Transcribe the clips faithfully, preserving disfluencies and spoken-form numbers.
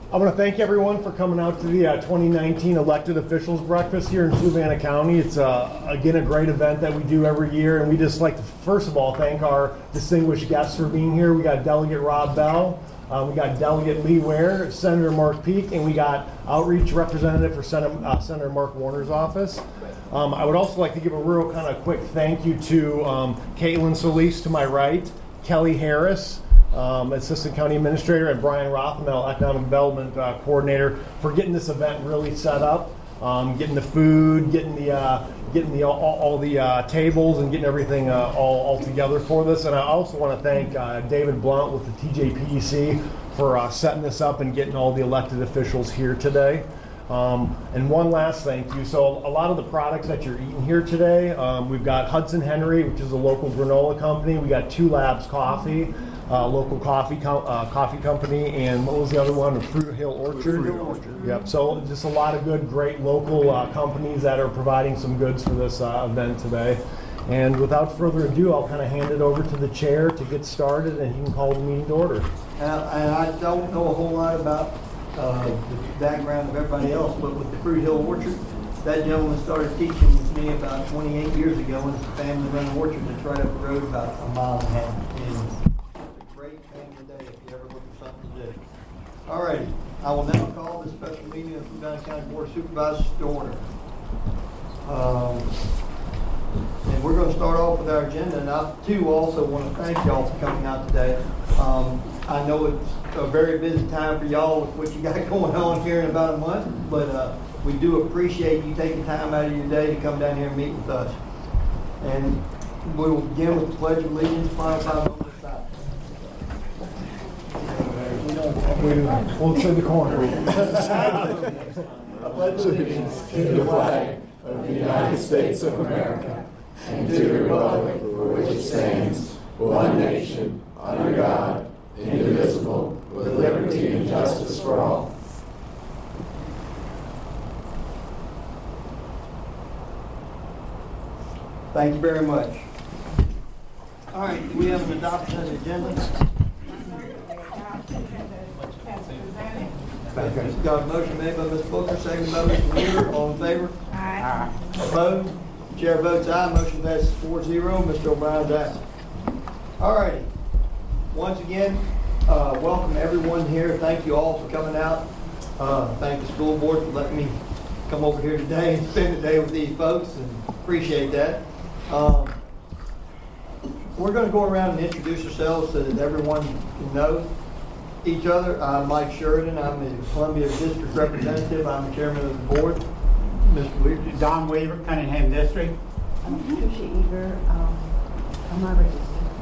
I want to thank everyone for coming out to the uh, twenty nineteen Elected Officials Breakfast here in Fluvanna County. It's, uh, again, a great event that we do every year, and we just like to, first of all, thank our distinguished guests for being here. We got Delegate Rob Bell, uh, we got Delegate Lee Ware, Senator Mark Peake, and we got Outreach Representative for Senator, uh, Senator Mark Warner's office. Um, I would also like to give a real kind of quick thank you to um, Caitlin Solis to my right, Kelly Harris, Um, Assistant County Administrator, and Brian Rothmel, Economic Development uh, Coordinator, for getting this event really set up, um, getting the food, getting the uh, getting the all, all the uh, tables, and getting everything uh, all, all together for this. And I also want to thank uh, David Blunt with the T J P E C for uh, setting this up and getting all the elected officials here today. Um, and one last thank you. So a lot of the products that you're eating here today, um, we've got Hudson Henry, which is a local granola company. We got Two Labs Coffee, uh, local coffee co- uh, coffee company, and what was the other one? Fruit Hill Orchard. Fruit Hill Orchard. Yep. So just a lot of good, great local uh, companies that are providing some goods for this uh, event today. And without further ado, I'll kind of hand it over to the chair to get started, and he can call the meeting to order. Uh, and I don't know a whole lot about Uh, the background of everybody else, but with the Fruit Hill Orchard, that gentleman started teaching with me about twenty-eight years ago, and it's a family-run orchard that's right up the road about a mile and a half. And it's a great family day if you ever look for something to do. All righty, I will now call this special meeting of the Fluvanna County Board of Supervisors to order. Um, and we're going to start off with our agenda, and I too also want to thank y'all for coming out today. Um, I know it's a very busy time for y'all with what you got going on here in about a month, but uh, we do appreciate you taking time out of your day to come down here and meet with us. And we will begin with the Pledge of Allegiance, followed by the Holy Side. We'll to the corner. I pledge allegiance to the flag of the United States of America and to the republic for which it stands, one nation, under God, indivisible, with liberty and justice for all. Thank you very much. All right, do we have an adoption of the agenda? Got a motion made by Miz Booker, seconded by Mister Weaver. All in favor? Aye. Opposed? Chair votes aye. Motion passes four zero. Mister O'Brien's absent. All righty. Once again, uh, welcome everyone here. Thank you all for coming out. Uh, thank the school board for letting me come over here today and spend the day with these folks, and appreciate that. Um, we're going to go around and introduce ourselves so that everyone can know each other. I'm Mike Sheridan. I'm the Columbia District Representative. I'm the chairman of the board. Mister Weaver. Don Weaver, Cunningham District. I'm Patricia Eager. Um, I'm not registered.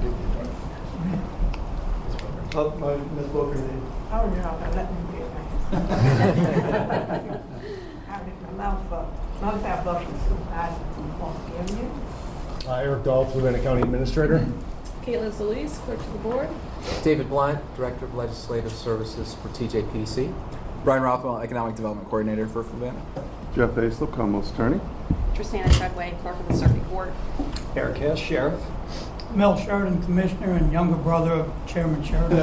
Oh, my, Miz Booker. Oh, no, let me be it. I'm Alpha. Most our Buffalo supervisor from Fort Avenue. Uh, Eric Dahl, Fluvanna County Administrator. Caitlin Solis, clerk to the board. David Blunt, Director of Legislative Services for T J P C. Brian Rothwell, Economic Development Coordinator for Fluvanna. Jeff Aislip, Commonwealth's Attorney. Tristana Treadway, clerk of the circuit court. Eric Hess, Sheriff. Mel Sheridan, Commissioner, and younger brother of Chairman Sheridan.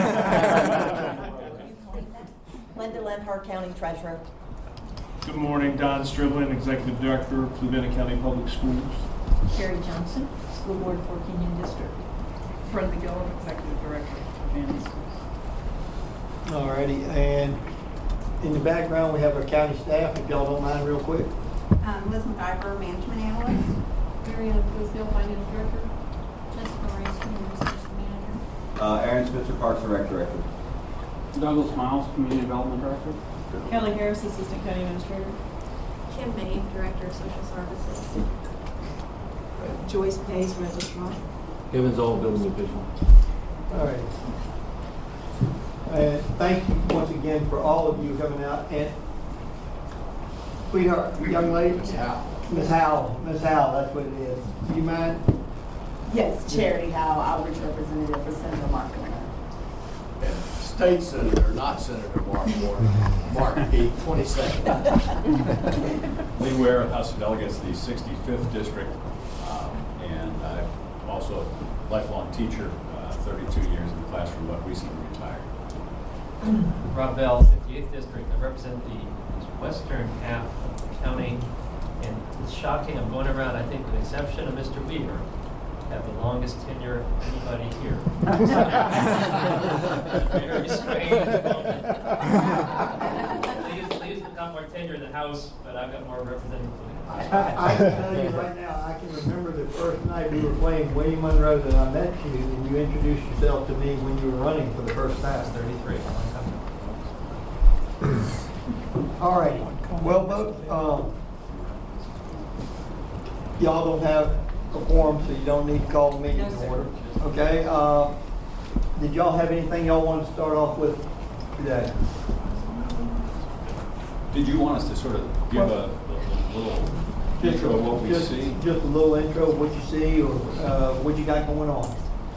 Linda Lenhart, County Treasurer. Good morning, Don Striblin, Executive Director of Fluvanna County Public Schools. Carrie Johnson, School Board for Union District. Brenda Gillum, Executive Director of Fluvanna Schools. All righty, and in the background we have our county staff, if y'all don't mind real quick. Um, Liz McIver, Management Analyst. Mariana Fisdale, Finance Director. Jessica Rice, Human Resources Manager. Uh, Aaron Spitzer, Parks and Rec Director. Douglas Miles, Community Development Director. Kelly Harris, Assistant County Administrator. Kim May, Director of Social Services. Joyce Pace, Registrar. Kevin Zoll, Building Official. All right. And thank you once again for all of you coming out. And sweetheart, young lady, Miss Howell. Miss Howell, Miss Howell, that's what it is. Do you mind? Yes, Charity Howell, Outreach Representative for Senator Mark Warner. And State Senator, not Senator Mark Warner. Mark Peake, twenty-second. Lee Ware, House of Delegates, the sixty-fifth District, um, and I'm also a lifelong teacher, uh, thirty-two years in the classroom, but recently retired. Rob Bell, the eighth District. I represent the western half of the county. And it's shocking, I'm going around, I think with the exception of Mister Weaver, have the longest tenure of anybody here. Very strange moment. Please, please got more tenure in the House, but I've got more representatives. I, I can tell you right now, I can remember the first night we were playing William Monroe that I met you, and you introduced yourself to me when you were running for the first time. thirty-three. All right. Well, both, um, y'all don't have a quorum, so you don't need to call the meeting No, to sir. order. Okay. Uh, did y'all have anything y'all wanted to start off with today? Did you want us to sort of give a, a little intro of what we just, see? Just a little intro of what you see or uh, what you got going on.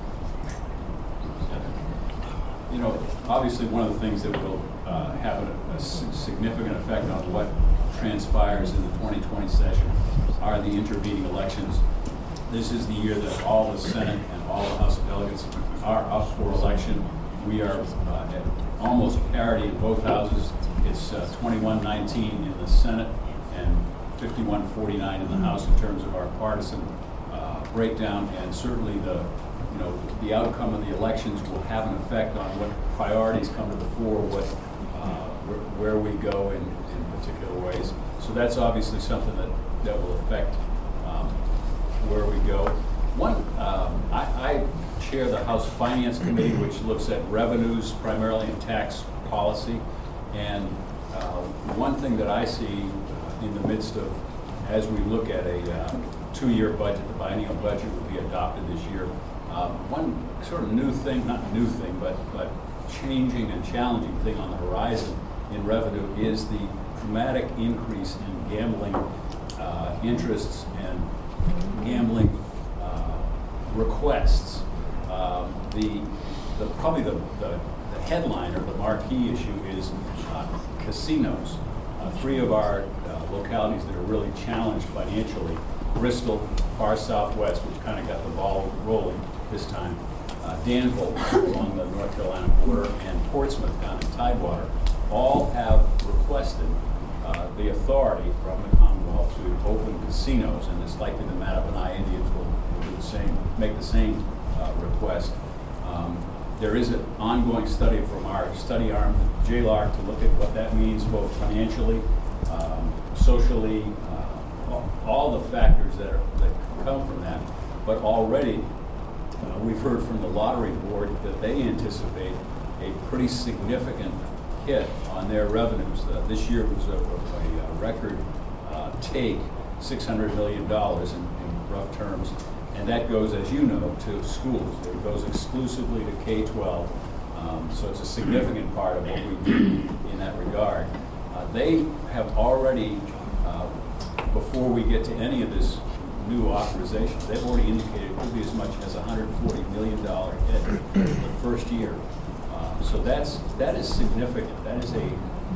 You know, obviously one of the things that will uh, have a, a significant effect on what transpires in the twenty twenty session are the intervening elections. This is the year that all the Senate and all the House of Delegates are up for election. We are uh, at almost parity in both houses. It's uh, twenty-one nineteen in the Senate and fifty-one forty-nine in the House in terms of our partisan uh, breakdown, and certainly the you know the outcome of the elections will have an effect on what priorities come to the fore, what uh, where, where we go in, in particular ways. So that's obviously something that, that will affect um, where we go. One, um, I, I chair the House Finance Committee, which looks at revenues primarily and tax policy. And uh, one thing that I see uh, in the midst of, as we look at a uh, two-year budget, the biennial budget will be adopted this year. Um, one sort of new thing, not new thing, but but changing and challenging thing on the horizon in revenue is the dramatic increase in gambling uh, interests and gambling uh, requests. Um, the, the probably the, the the headline or the marquee issue is uh, casinos. Uh, three of our uh, localities that are really challenged financially: Bristol, far southwest, which kind of got the ball rolling this time, uh, Danville along the North Carolina border, and Portsmouth down in Tidewater, all have requested uh, the authority from the Commonwealth to open casinos, and it's likely the Mattaponi Indians will, will do the same, make the same uh, request. Um, there is an ongoing study from our study arm, J L A R C, to look at what that means both financially, um, socially, uh, all, all the factors that, are, that come from that. But already, Uh, we've heard from the lottery board that they anticipate a pretty significant hit on their revenues. Uh, this year was a, a, a record uh, take, six hundred million dollars in, in rough terms, and that goes, as you know, to schools. It goes exclusively to K twelve, um, so it's a significant part of what we do in that regard. Uh, they have already, uh, before we get to any of this new authorization, they've already indicated it could be as much as a one hundred forty million dollars hit in the first year. Uh, so that's that is significant. That is a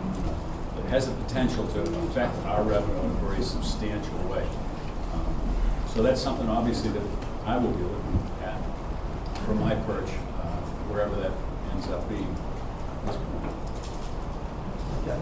it has the potential to affect our revenue in a very substantial way. Um, so that's something obviously that I will be looking at from my perch, uh, wherever that ends up being. Okay.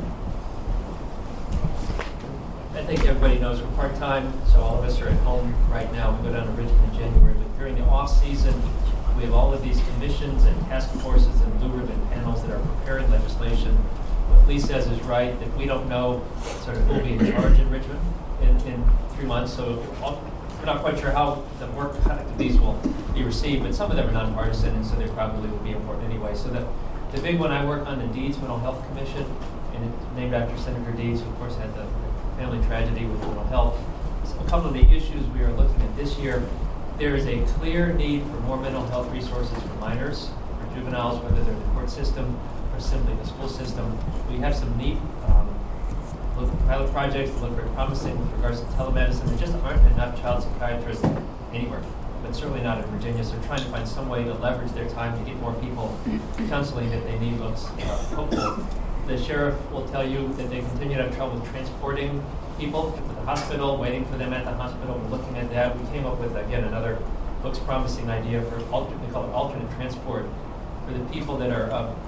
I think everybody knows we're part-time, so all of us are at home right now. We go down to Richmond in January, but during the off-season, we have all of these commissions and task forces and blue ribbon panels that are preparing legislation. What Lee says is right, that we don't know sort of who will be in charge in Richmond in, in three months, so we're not quite sure how the work product of these will be received, but some of them are nonpartisan, and so they probably will be important anyway. So the, the big one I work on, the Deeds Mental Health Commission, and it's named after Senator Deeds, who of course had the family tragedy with mental health. So a couple of the issues we are looking at this year, there is a clear need for more mental health resources for minors, for juveniles, whether they're in the court system or simply the school system. We have some neat um, pilot projects that look very promising with regards to telemedicine. There just aren't enough child psychiatrists anywhere, but certainly not in Virginia. So trying to find some way to leverage their time to get more people counseling that they need looks uh, hopeful. The sheriff will tell you that they continue to have trouble transporting people to the hospital, waiting for them at the hospital. We're looking at that. We came up with, again, another looks promising idea for alternate, we call it alternate transport for the people that are of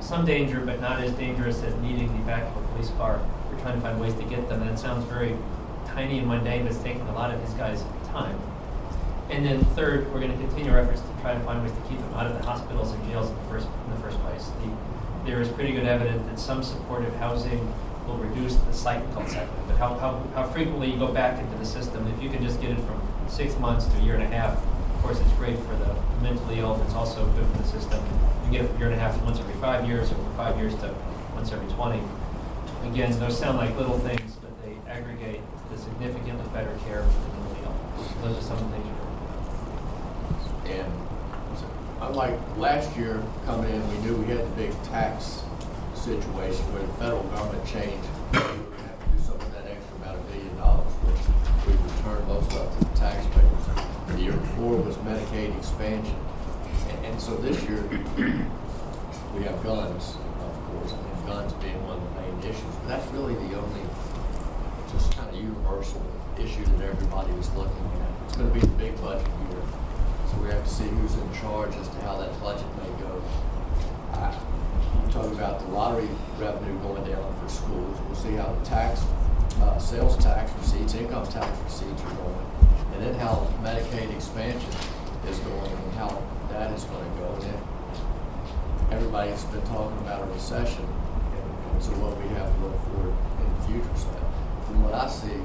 some danger, but not as dangerous as needing the back of a police car. We're trying to find ways to get them, and it sounds very tiny and mundane, but it's taking a lot of his guys' time. And then third, we're going to continue our efforts to try to find ways to keep them out of the hospitals and jails in the first in the first place. The, there is pretty good evidence that some supportive housing will reduce the cycle cycle. But how, how, how frequently you go back into the system, if you can just get it from six months to a year and a half, of course it's great for the mentally ill, but it's also good for the system. You get it from a year and a half to once every five years, or from five years to once every twenty. Again, those sound like little things, but they aggregate to significantly better care for the mentally ill. Those are some of the things you're And unlike last year coming in, we knew we had the big tax situation where the federal government changed. We were going to have to do some of that extra about a billion dollars, which we returned most of to the taxpayers. The year before was Medicaid expansion. And, and so this year, we have guns, of course, and guns being one of the main issues. But that's really the only just kind of universal issue that everybody was looking at. It's going to be the big budget year. So we have to see who's in charge as to how that budget may go. Uh, I'm talking about the lottery revenue going down for schools. We'll see how the tax, uh, sales tax receipts, income tax receipts are going, and then how Medicaid expansion is going and how that is going to go. And then everybody's been talking about a recession, and, and so what we have to look for in the future. So from what I see,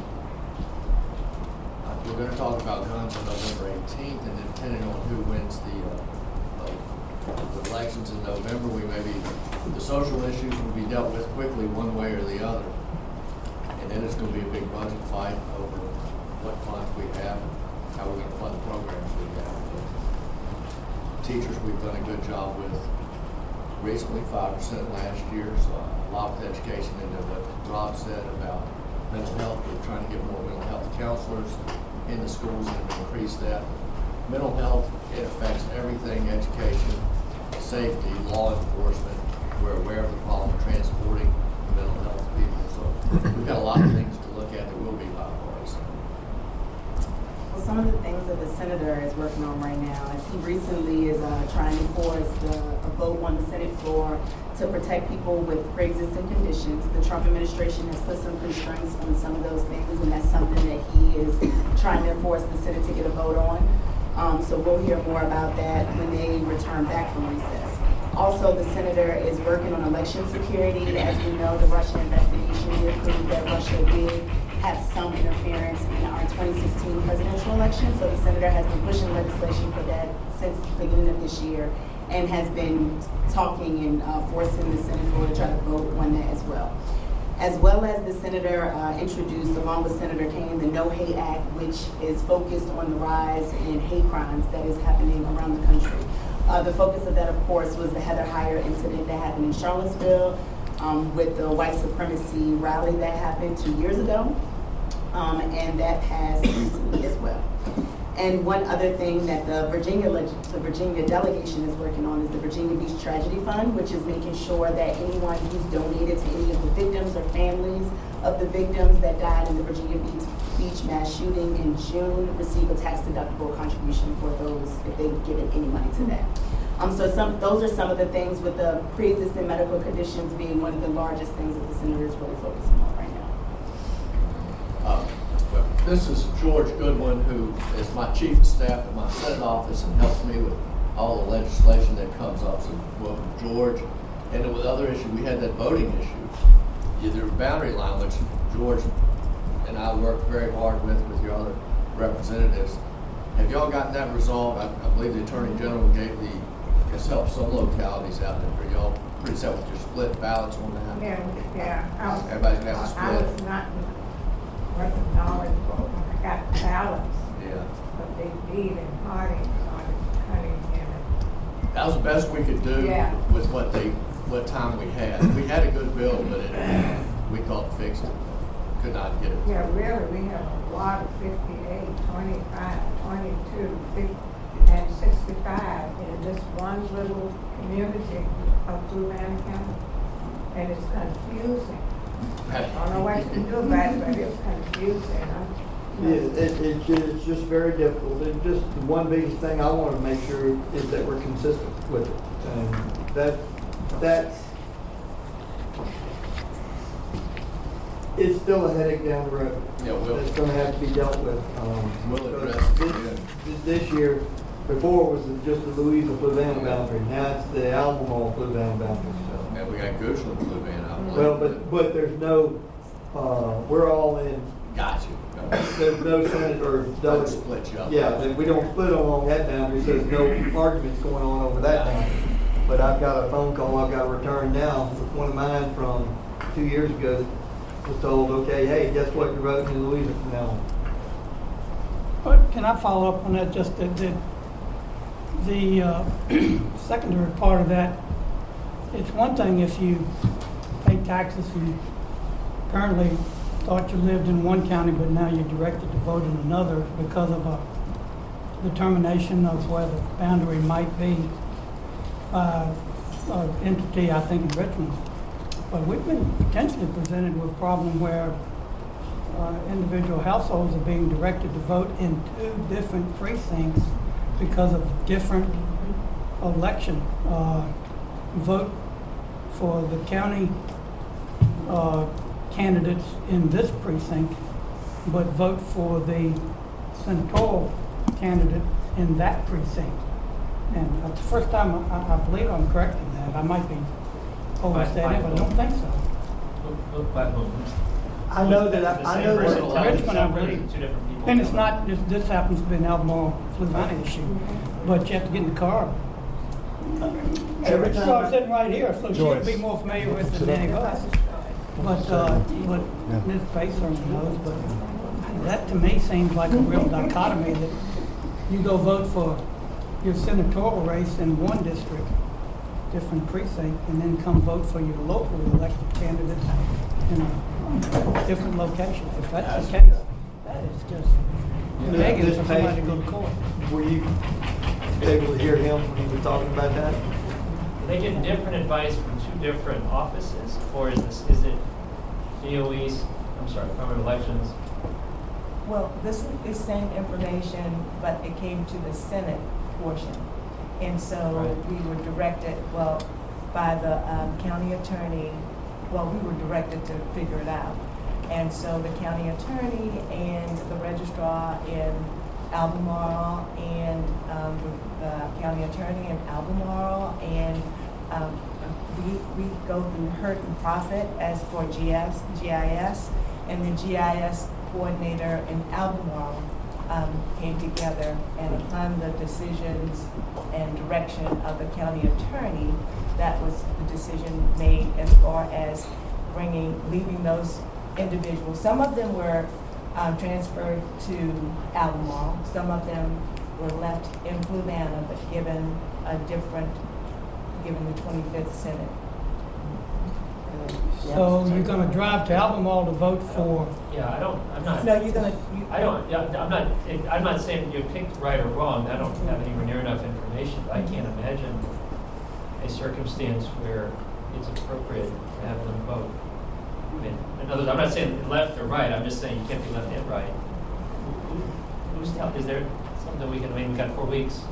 we're going to talk about guns on November eighteenth, and then depending on who wins the, uh, uh, the elections in November, we may be, the social issues will be dealt with quickly one way or the other. And then it's going to be a big budget fight over what funds we have and how we're going to fund the programs we have. But teachers, we've done a good job with recently, five percent last year, so a lot of education into what Rob said about mental health. We're trying to get more mental health counselors in the schools and increase that. Mental health, it affects everything: education, safety, law enforcement. We're aware of the problem of transporting mental health people. So we've got a lot of things to look at that will be bipartisan. Well, some of the things that the senator is working on right now is he recently is uh, trying to force the, a vote on the Senate floor to protect people with pre-existing conditions. The Trump administration has put some constraints on some of those things, and that's something that he is trying to force the Senate to get a vote on. Um, so we'll hear more about that when they return back from recess. Also, the senator is working on election security. As we know, the Russian investigation did prove that Russia did have some interference in our twenty sixteen presidential election. So the senator has been pushing legislation for that since the beginning of this year, and has been talking and uh, forcing the Senate floor to try to vote on that as well. As well as the senator uh, introduced, along with Senator Kaine, the No Hate Act, which is focused on the rise in hate crimes that is happening around the country. Uh, the focus of that, of course, was the Heather Heyer incident that happened in Charlottesville, um, with the white supremacy rally that happened two years ago, um, and that passed recently as well. And one other thing that the Virginia the Virginia delegation is working on is the Virginia Beach Tragedy Fund, which is making sure that anyone who's donated to any of the victims or families of the victims that died in the Virginia Beach, Beach mass shooting in June receive a tax-deductible contribution for those if they've given any money to that. Um, so some, those are some of the things, with the pre-existing medical conditions being one of the largest things that the senator is really focusing on right now. Uh, well, this is George Goodwin, who is my chief of staff at my Senate office and helps me with all the legislation that comes up. So welcome, George. And then with other issues, we had that voting issue, either boundary line, which George and I worked very hard with, with your other representatives. Have y'all gotten that resolved? I, I believe the Attorney General gave the, has helped some localities out there. Are y'all pretty set with your split ballots on that? Yeah, yeah. I was, Everybody's got a split. I was not wasn't knowledgeable. I got ballots. Yeah. But they deed and Harding started cutting in. That was the best we could do yeah. with what they, what time we had. We had a good bill, but it, we called fixed it. Could not get it. Yeah, really, we have a lot of fifty-eight, twenty-five, twenty-two, fifty, and sixty-five in this one little community of Fluvanna County. And it's confusing. I don't know what to do about it, but it's confusing. Yeah, it, it, it's just very difficult. And just the one biggest thing I want to make sure is that we're consistent with it. And that, that's it's still a headache down the road. Yeah, we'll- It's gonna have to be dealt with. Um, We'll address because it. This, this year, before it was just the Louisa-Fluvanna boundary, now it's the Albemarle-Fluvanna boundary, so. And we got Goochland Blue Band, I believe. Well, but, but there's no, uh, we're all in, Got you. there's no Senate or Don't delegate. split you up. Yeah, then we don't split along that boundary, so there's no arguments going on over that boundary. But I've got a phone call I've got to return now with one of mine from two years ago that was told, okay, hey, guess what, you're voting in Louisa from now on. But can I follow up on that, just the, the, the uh, secondary part of that? It's one thing if you pay taxes and currently thought you lived in one county, but now you're directed to vote in another because of a determination of where the boundary might be by an entity, I think, in Richmond. But we've been potentially presented with a problem where uh, individual households are being directed to vote in two different precincts because of different election. Uh, vote for the county uh, candidates in this precinct, but vote for the senatorial candidate in that precinct. And that's the first time I, I believe I'm correct in that. I might be overstating, but I don't think so. Look, by whom? I know that, The I, I same know person that. elected Richmond, I separate, believe. Two different people. And it's not, this, this happens to be an Albemarle Fluvanna issue, but you have to get in the car. Every So time I'm I- sitting right here, so she would be more familiar with it than any of us. But, uh, but Miz Pace certainly knows, but that to me seems like a real dichotomy that you go vote for your senatorial race in one district, different precinct, and then come vote for your locally elected candidate in a different location. If that's the case, that is just begging This for somebody to page, go to court. Were you able to hear him when he was talking about that? They get different advice from two different offices, or is this, is it D O E's, I'm sorry, Department of Elections? Well, this is the same information, but it came to the Senate portion. And so Right. we were directed, well, by the um, county attorney, well, we were directed to figure it out. And so the county attorney and the registrar in Albemarle and um, the county attorney in Albemarle and um, we, we go through Hurt and Profit as for G S, G I S, and the G I S coordinator in Albemarle um, came together, and upon the decisions and direction of the county attorney, that was the decision made as far as bringing, leaving those individuals. Some of them were um, transferred to Albemarle. Some of them were left in Fluvanna, but given a different, given the twenty-fifth Senate. So you're gonna drive to Albemarle to vote for, Yeah, I don't, I'm not. No, you're gonna, you, I don't, yeah, I'm not, it- I'm not saying you picked right or wrong, I don't have anywhere near enough information, but I can't imagine a circumstance where it's appropriate to have them vote. I mean, in other words, I'm not saying left or right, I'm just saying you can't be left and right. Who- who- Who's tell, is there something that we can, I mean, we've got four weeks,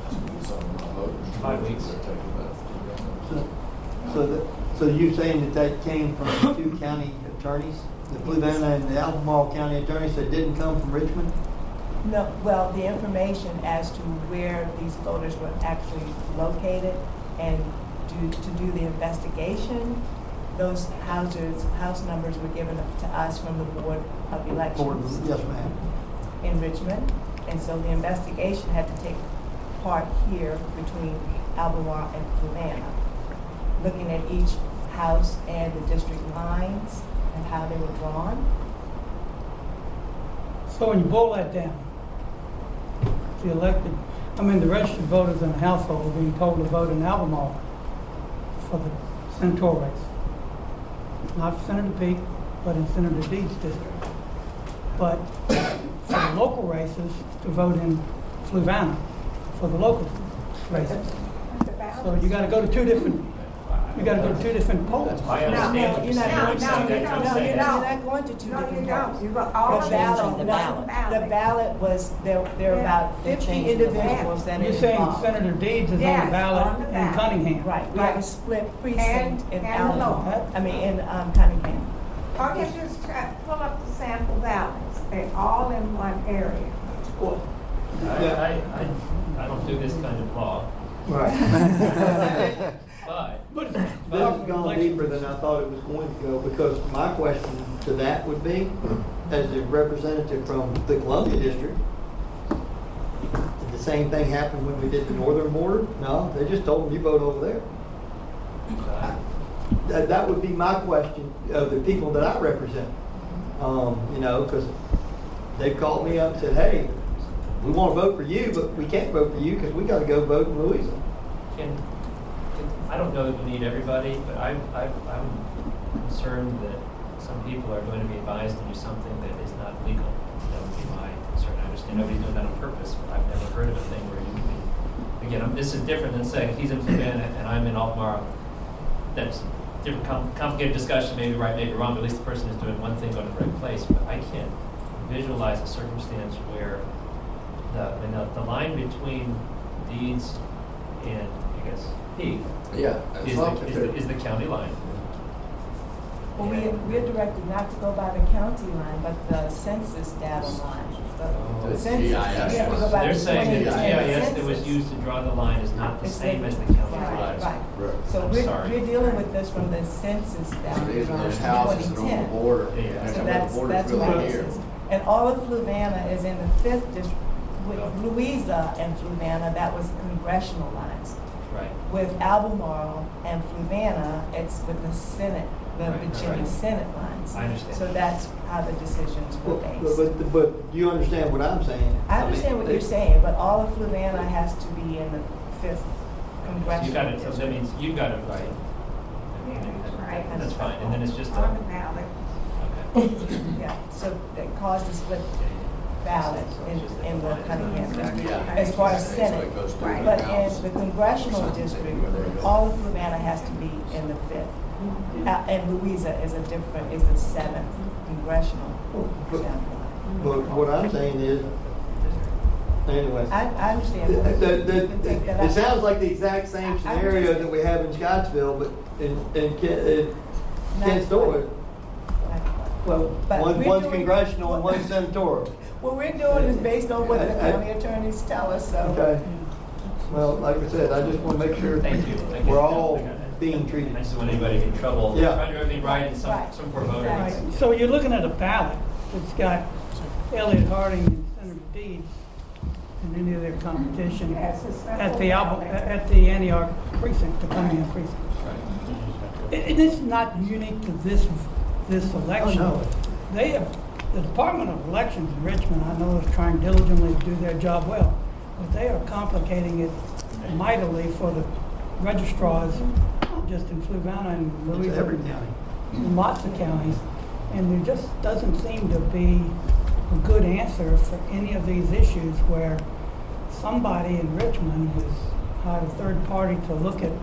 five weeks. So, so, the, so you're saying that that came from the two county attorneys, the Fluvanna and the Albemarle county attorneys, that didn't come from Richmond? no, well, the information as to where these voters were actually located and to, to do the investigation, those houses, house numbers were given to us from the Board of Or, Elections yes, ma'am. in Richmond. And so the investigation had to take part here between Albemarle and Fluvanna, looking at each house and the district lines and how they were drawn. so when you boil that down, the elected, I mean, the registered voters in the household are being told to vote in Albemarle for the senatorial race. Not for Senator Peake, but in Senator Deed's district. But for the local races, to vote in Fluvanna for the local races. So you gotta go to two different, you gotta go to two different polls. I understand what you're You're not, saying. no, I'm no, saying you're that. not, you're not going to two No, you different don't. polls. You got all The of ballot, them. the, the ballot was, there, there are about They're fifty changing the individuals that are You're saying involved. Senator Deeds is on Yes, the ballot on the in ballot. Cunningham. Right, we have a split precinct And- in and Albemarle, local. I mean, in um, Cunningham. All you just try, pull up the sample ballots. They're all in one area. Well, I, I, I, I don't do this kind of law. Right. But, This has gone deeper than I thought it was going to go, because my question to that would be, as a representative from the Columbia District, did the same thing happen when we did the northern border? No, they just told them, you vote over there. uh, That, that would be my question of the people that I represent. Um, you know, because they called me up and said, hey, we want to vote for you, but we can't vote for you because we got to go vote in Louisa. can, I don't know that we need everybody, but I, I, I'm concerned that some people are going to be advised to do something that is not legal. That would be my concern. I understand nobody's doing that on purpose, but I've never heard of a thing where you can, again, I'm, this is different than saying he's in Savannah and I'm in Albemarle. That's different, com complicated discussion, maybe right, maybe wrong, but at least the person is doing one thing, going to the right place. But I can't visualize a circumstance where the, I mean, the, the line between deeds and, I guess, P Yeah. is the, is, the, is the county line. Well, we, we're directed not to go by the county line, but the census data line. The, the census, we have to go by They're the saying that the G I S census. that was used to draw the line is not the It's same the- as the county right, line. Right, So I'm we're, sorry. we're dealing with this from the census data These are line those from houses that twenty are on ten. the border. Yeah. And So the that's, border's that's really what near. this is. And all of Fluvanna is in the fifth district. With Louisa and Fluvanna, that was congressional lines. Right. With Albemarle and Fluvanna, it's with the Senate, the Right, Virginia right. Senate lines. I understand. So that's how the decisions were But, based. but, but do you understand what I'm saying? I understand mean, what you're they- saying, but all of Fluvanna has to be in the fifth So congressional you got it, so district. that means you got it right. Yeah, that's right. That's fine, and then it's just On a, the ballot. okay. Yeah, so that caused a split ballot in, in the Cunningham district, Yeah. as far as So Senate. it goes through Right. the But House. in the congressional district, all of Fluvanna has to be in the fifth. Uh, and Louisa is a different, is the seventh congressional But- district. But what I'm saying is, anyway. I, I understand. The- the- You can take that the- It out. sounds like the exact same I- I scenario understand. that we have in Scottsville, but in, in Kent, in Not Kent Store. quite. Well, But one, we're one's doing- congressional and one's senatorial. What we're doing is based on what the I- I- county attorneys tell us, so. Okay. Well, like I said, I just want to make sure Thank you. Thank you. we're all being treated. I just don't want anybody to get in trouble. Yeah. Trying to do everything right and some, Right. some poor voter. Right. Right. So you're looking at a ballot that's got Elliot Harding and Senator Deeds in any of their competition Yes, it's that at whole the Alba, ballot. at the Antioch precinct, the Cunningham precinct. It, it is not unique to this, this election. Oh, no. They have, the Department of Elections in Richmond, I know, is trying diligently to do their job well, but they are complicating it mightily for the registrars, not just in Fluvanna and It's Louisa. every county. In lots of counties, and there just doesn't seem to be a good answer for any of these issues where somebody in Richmond has hired a third party to look at,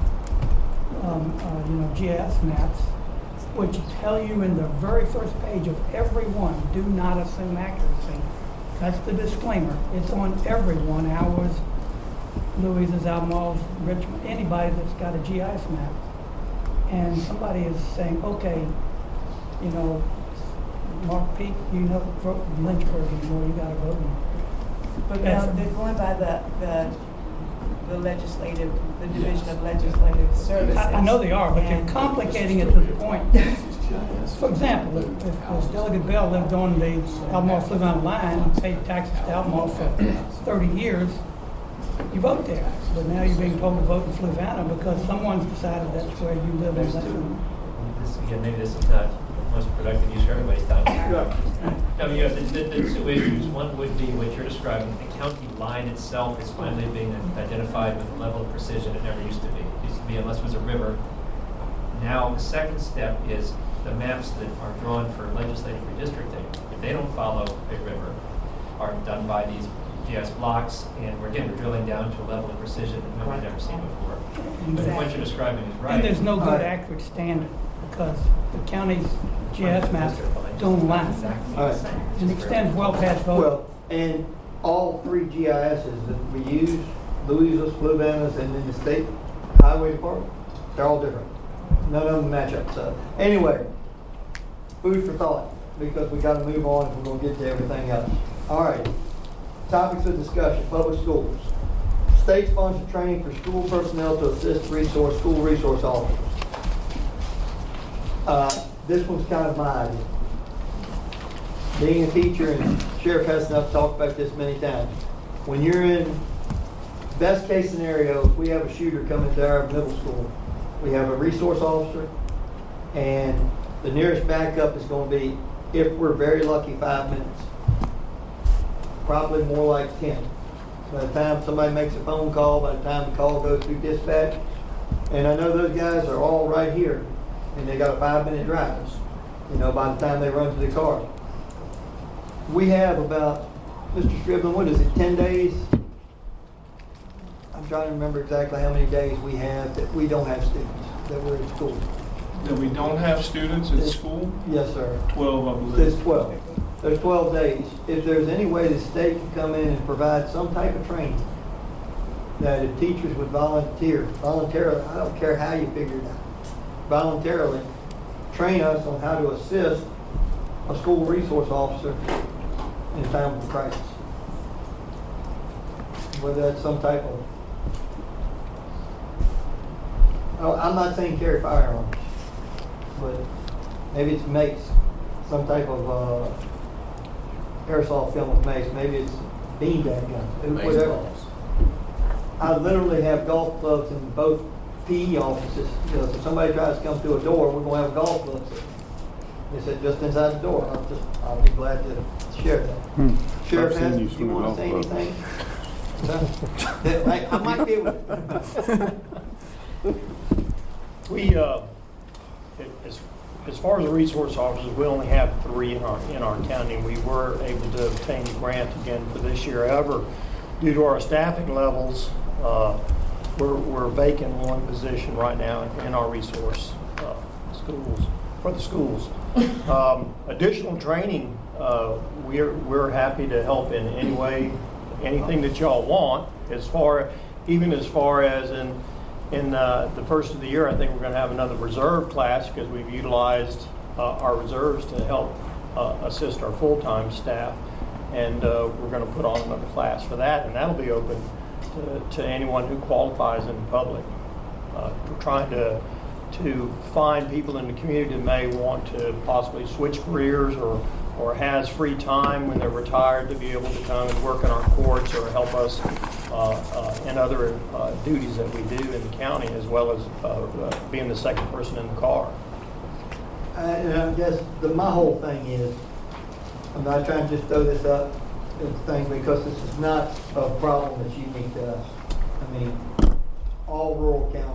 um, uh, you know, G I S maps, which tell you in the very first page of every one, do not assume accuracy. That's the disclaimer. It's on every one, ours, Louisa's, Albemarle's, Richmond, anybody that's got a G I S map. And somebody is saying, okay, you know, Mark Peak, you know, vote in Lynchburg anymore, you gotta vote in. But now they're going by the, the, the legislative, the Division of Legislative Services. I, I know they are, but they're And- complicating it to the point. For example, if, if if Delegate Bell lived on the Albemarle Fluvanna line and paid taxes to Albemarle for thirty years, you vote there. But now you're being told to vote in Fluvanna because someone's decided that's where you live in Lexington. This, again, maybe this is not the most productive use of everybody's time. No, you have the, the, the two issues. One would be what you're describing. The county line itself is finally being identified with a level of precision it never used to be. It used to be unless it was a river. Now, the second step is the maps that are drawn for legislative redistricting. If they don't follow a river, are done by these G I S blocks, and we're again, we're drilling down to a level of precision that nobody's ever seen before. But if what you're describing is right. And there's no good accurate standard because the county's G I S maps don't line. All right. And extends well past voting. Well, and all three G I Ss that we use, Louisa's, Fluvanna's, and then the state highway department, they're all different. None of them match up. So anyway, food for thought, because we gotta move on if we're gonna get to everything else. All right, topics of discussion, public schools. State-sponsored training for school personnel to assist resource, school resource officers. Uh, this one's kind of my idea. Being a teacher, and Sheriff has enough talked about this many times. When you're in best case scenario, if we have a shooter coming to our middle school, we have a resource officer, and the nearest backup is going to be, if we're very lucky, five minutes. Probably more like ten. By the time somebody makes a phone call, by the time the call goes through dispatch, and I know those guys are all right here, and they got a five-minute drive, you know, by the time they run to the car. We have about, Mister Striblin, what is it, ten days? I'm trying to remember exactly how many days we have that we don't have students, that we're in school. That we don't have students at school? Yes, sir. twelve, I believe. There's twelve. There's twelve days. If there's any way the state can come in and provide some type of training that if teachers would volunteer, voluntarily, I don't care how you figure it out, voluntarily train us on how to assist a school resource officer in a time of crisis. Whether that's some type of, oh, I'm not saying carry firearms, but maybe it's mace, some type of uh, aerosol film with mace. Maybe it's beanbag gun, whatever. I literally have golf clubs in both P E offices. You know, if somebody tries to come through a door, we're going to have golf clubs there. They said just inside the door. I'll just, I'll be glad to share that. Hmm. Sheriff, I've seen has, you you swim want to golf say club. anything? I, I might be able to. We, uh, as, as far as the resource officers, we only have three in our, in our county. We were able to obtain the grant again for this year. However, due to our staffing levels, uh, we're, we're vacant one position right now in our resource uh, schools, for the schools. Um, additional training, uh, we're, we're happy to help in any way, anything that y'all want, as far, even as far as in, in uh, the first of the year, I think we're going to have another reserve class because we've utilized uh, our reserves to help uh, assist our full-time staff. And uh, we're going to put on another class for that, and that'll be open to, to anyone who qualifies in the public. Uh, we're trying to to find people in the community that may want to possibly switch careers or or has free time when they're retired to be able to come and work in our courts or help us uh, uh, in other uh, duties that we do in the county, as well as uh, uh, being the second person in the car. Uh, and I guess the, my whole thing is, I'm not trying to just throw this up as a thing because this is not a problem that's unique to us. I mean, all rural counties,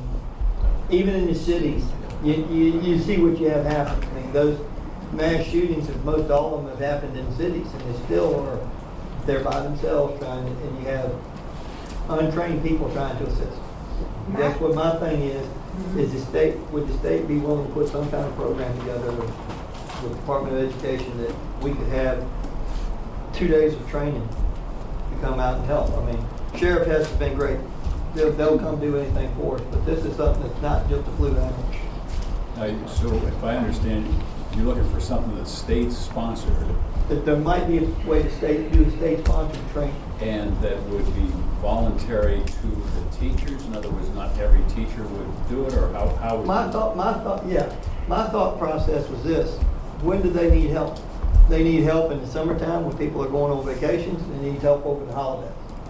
I mean, even in the cities, you, you, you see what you have happen. I mean, those mass shootings, most all of them have happened in cities, and they still are there by themselves trying to, and you have untrained people trying to assist. That's what my thing is, is the state, would the state be willing to put some kind of program together with, with the Department of Education that we could have two days of training to come out and help? I mean, Sheriff has been great. They'll, they'll come do anything for us, but this is something that's not just a flu ambush. Now, so if I understand, you're looking for something that's state-sponsored. That there might be a way to state, do a state-sponsored training. And that would be voluntary to the teachers? In other words, not every teacher would do it, or how, how would My you- thought, my thought, yeah, my thought process was this: when do they need help? They need help in the summertime when people are going on vacations. They need help over the holidays.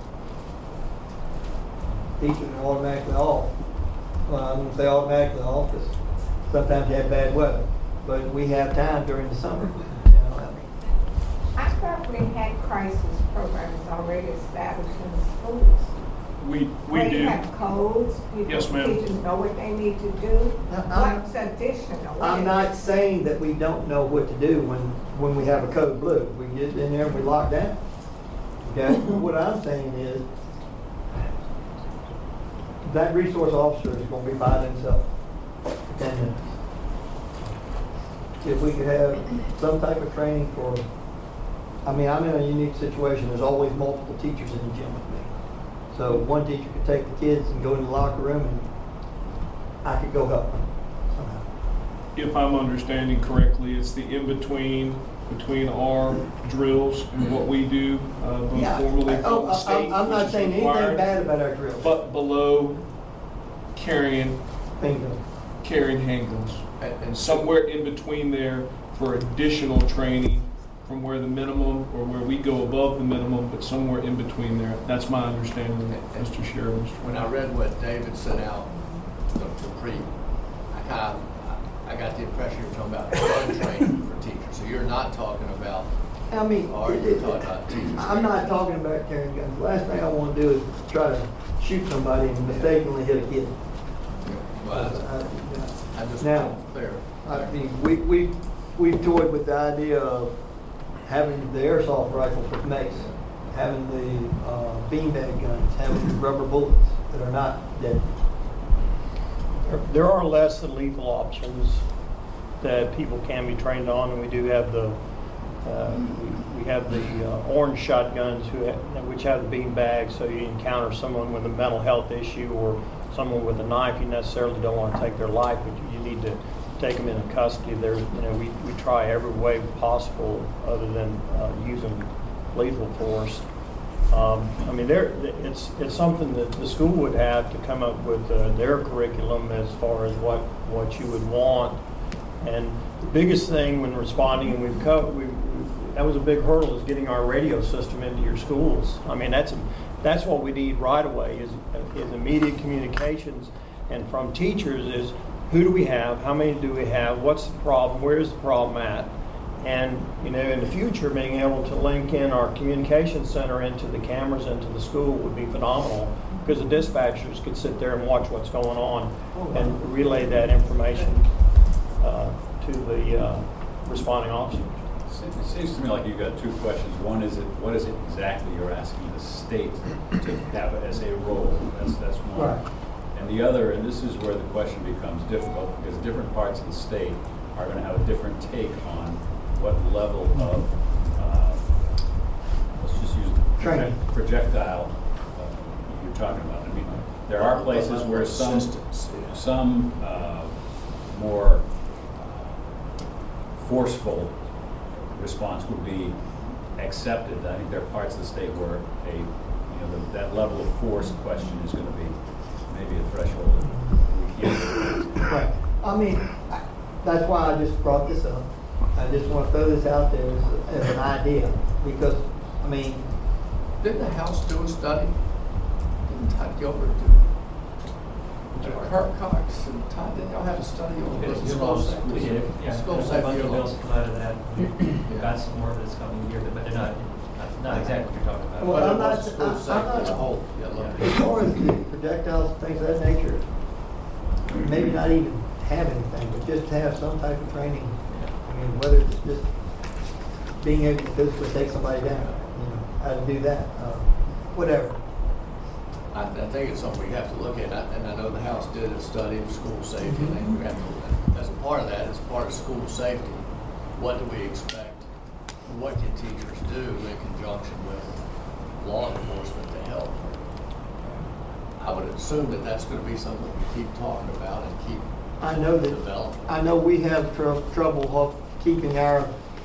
Teachers are automatically off. Well, I'm going to say automatically off because sometimes you have bad weather, but we have time during the summer. You know, I mean, I thought we had crisis programs already established in the schools. We, we Where do. you have codes, you Yes, ma'am. teachers know what they need to do. Now, I'm- What's additional? What I'm is- not saying that we don't know what to do when, when we have a code blue. We get in there and we lock down. Okay? What I'm saying is that resource officer is going to be by themselves for ten minutes. If we could have some type of training for, I mean, I'm in a unique situation. There's always multiple teachers in the gym with me. So one teacher could take the kids and go in the locker room and I could go help them somehow. if I'm understanding correctly, it's the in-between between our drills and what we do, uh, both Yeah. formally Oh, from the state. I'm, I'm not which is saying anything required, bad about our drills. But below carrying, Bingo. carrying handguns. And- and Somewhere in between there for additional training from where the minimum, or where we go above the minimum, but somewhere in between there. That's my understanding, Mister Sheriff. When I read what David sent out to, to pre, I kind of, I got the impression you're talking about gun training for teachers. So you're not talking about, I mean, or it- you're it- talking about teachers. I'm not talking about carrying guns. The last thing I want to do is try to shoot somebody and mistakenly hit a kid. Well, I- I just Now, want clear. I mean, we, we, we've toyed with the idea of having the airsoft rifle for mace, having the uh, beanbag guns, having the rubber bullets that are not deadly. There are less than lethal options that people can be trained on, and we do have the uh, we, we have the uh, orange shotguns, who ha- which have the bean bags. So you encounter someone with a mental health issue or someone with a knife, you necessarily don't want to take their life, but you, you need to take them into custody. There, you know, we, we try every way possible other than uh, using lethal force. Um, I mean, there it's it's something that the school would have to come up with uh, their curriculum as far as what what you would want. And the biggest thing when responding, and we've co- we that was a big hurdle, is getting our radio system into your schools. I mean, that's that's what we need right away is is immediate communications, and from teachers is who do we have, how many do we have, what's the problem, where is the problem at. And, you know, in the future, being able to link in our communication center into the cameras into the school would be phenomenal, because the dispatchers could sit there and watch what's going on and relay that information uh, to the uh, responding officers. It seems to me like you've got two questions. One is, it, what is it exactly you're asking the state to have as a role? That's, that's one. Right. And the other, and this is where the question becomes difficult, because different parts of the state are going to have a different take on what level of, uh, let's just use Training. project- projectile uh, you're talking about. I mean, there are places where some, some uh, more uh, forceful response would be accepted. I think there are parts of the state where a, you know, the, that level of force question is going to be maybe a threshold that we can't. Right. I mean, I- that's why I just brought this up. I just want to throw this out there as, as an idea, because, I mean, Didn't the House do a study? Didn't Todd Gilbert do? And Kirk Cox and Todd, didn't y'all have a study on Yes, the we school did. safety? We did, yeah. School There's a bunch safety. of bills come out of that. We've got some more this coming year, but they're not, not- not exactly what you're talking about. Well, But I'm it not- was school I'm- I'm safety not- as a whole. Yeah, look. as far as the projectiles, things of that nature, maybe not even have anything, but just to have some type of training. I mean, whether it's just being able to physically take somebody down, you know, how to do that, uh, whatever. I, I think it's something we have to look at, I- and I know the House did a study of school safety, and they- we have to, as a part of that, as part of school safety, what do we expect? What can teachers do in conjunction with law enforcement to help? I would assume that that's gonna be something we keep talking about and keep I know that, developing. I know we have tr- trouble of keeping our,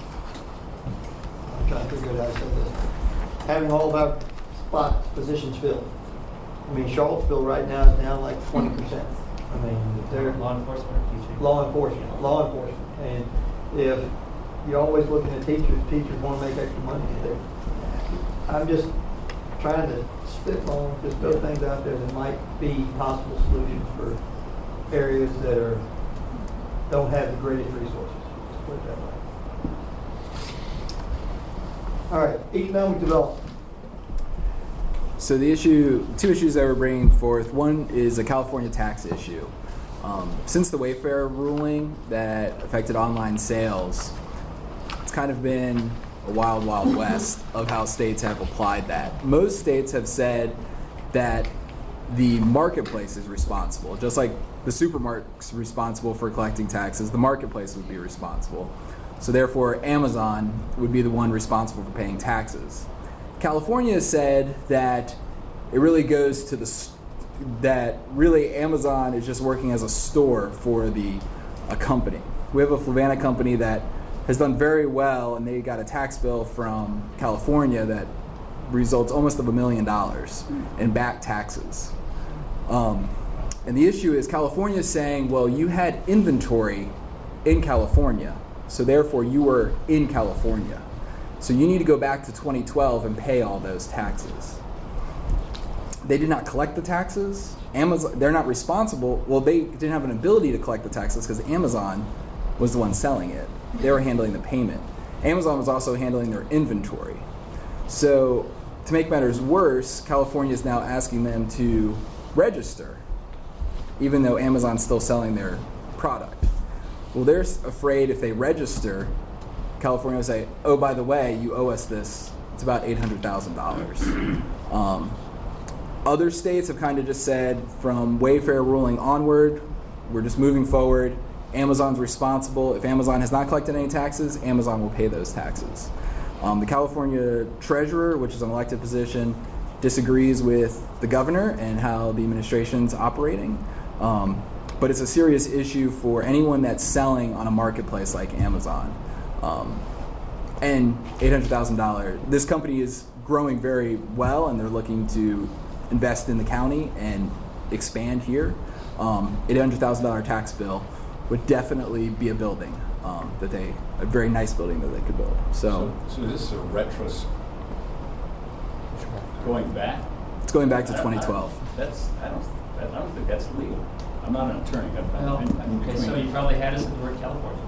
I'm trying to figure out how to say this, having all of our spots, positions filled. I mean, Charlottesville right now is down like twenty percent. I mean, they're. Law enforcement or teaching? Law enforcement, law enforcement. And if you're always looking at teachers, teachers want to make extra money. They're- I'm just trying to spitball, just throw things out there that might be possible solutions for areas that are, don't have the greatest resources. Let's put it that way. All right, economic development. So the issue, two issues that we're bringing forth. One is a California tax issue. Um, since the Wayfair ruling that affected online sales, it's kind of been a wild, wild west of how states have applied that. Most states have said that the marketplace is responsible, just like the supermarket's responsible for collecting taxes, the marketplace would be responsible. So therefore, Amazon would be the one responsible for paying taxes. California has said that it really goes to the, that really Amazon is just working as a store for the a company. we have a Flavanna company that has done very well, and they got a tax bill from California that results almost of a million dollars in back taxes. Um, and the issue is California is saying, well, you had inventory in California, so therefore you were in California. So you need to go back to twenty twelve and pay all those taxes. They did not collect the taxes. Amazon, they're not responsible. Well, they didn't have an ability to collect the taxes because Amazon was the one selling it. They were handling the payment. Amazon was also handling their inventory. So to make matters worse, California is now asking them to register, even though Amazon's still selling their product. Well, they're afraid if they register, California will say, oh, by the way, you owe us this. It's about eight hundred thousand dollars. Um, other states have kind of just said, from Wayfair ruling onward, we're just moving forward. Amazon's responsible. If Amazon has not collected any taxes, Amazon will pay those taxes. Um, the California Treasurer, which is an elected position, disagrees with the governor and how the administration's operating. Um, but it's a serious issue for anyone that's selling on a marketplace like Amazon. Um, and eight hundred thousand dollars. This company is growing very well, and they're looking to invest in the county and expand here. Um, eight hundred thousand dollars tax bill would definitely be a building um, that they, a very nice building that they could build. So, so, so this is a retros going back. It's going back to twenty twelve. I, I, that's I don't I don't think that's legal. I'm not an attorney. I'm, Well, I'm, I'm okay, so you probably had us at the word California.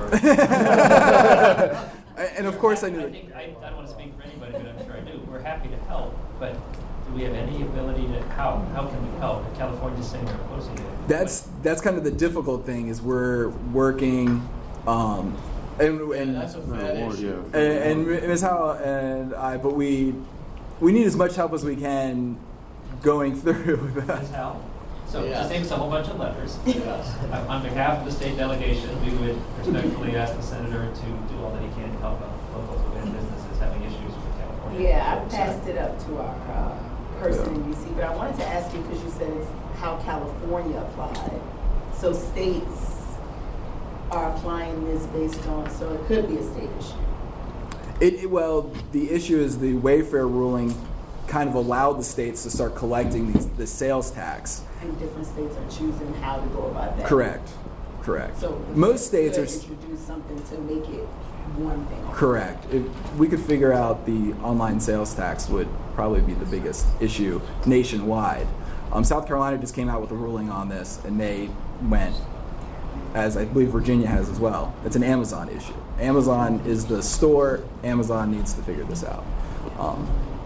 And of course I knew I, it. think, I, I don't want to speak for anybody, but I'm sure I do. We're happy to help, but do we have any ability to, how how can we help? If California's saying they're opposing it. That's that's kind of the difficult thing is we're working, um, and and That's a bad issue. and, and Miz Howell and I, but we we need as much help as we can going through that. Miz Howell? So Yeah. just take us a whole bunch of letters. On on behalf of the state delegation, we would respectfully ask the senator to do all that he can to help out local Flavanna businesses having issues with California. Yeah, I passed it up to our uh, person in D C, but I wanted to ask you, because you said it's how California applied. So states are applying this based on, so it could be a state issue. It, it well, the issue is the Wayfair ruling kind of allowed the states to start collecting these, the sales tax. And different states are choosing how to go about that. Correct, correct. So most states are could introduce something to make it one thing. correct. If we could figure out the online sales tax, would probably be the biggest issue nationwide. Um, South Carolina just came out with a ruling on this, and they went, as I believe Virginia has as well. It's an Amazon issue. Amazon is the store. Amazon needs to figure this out. Um,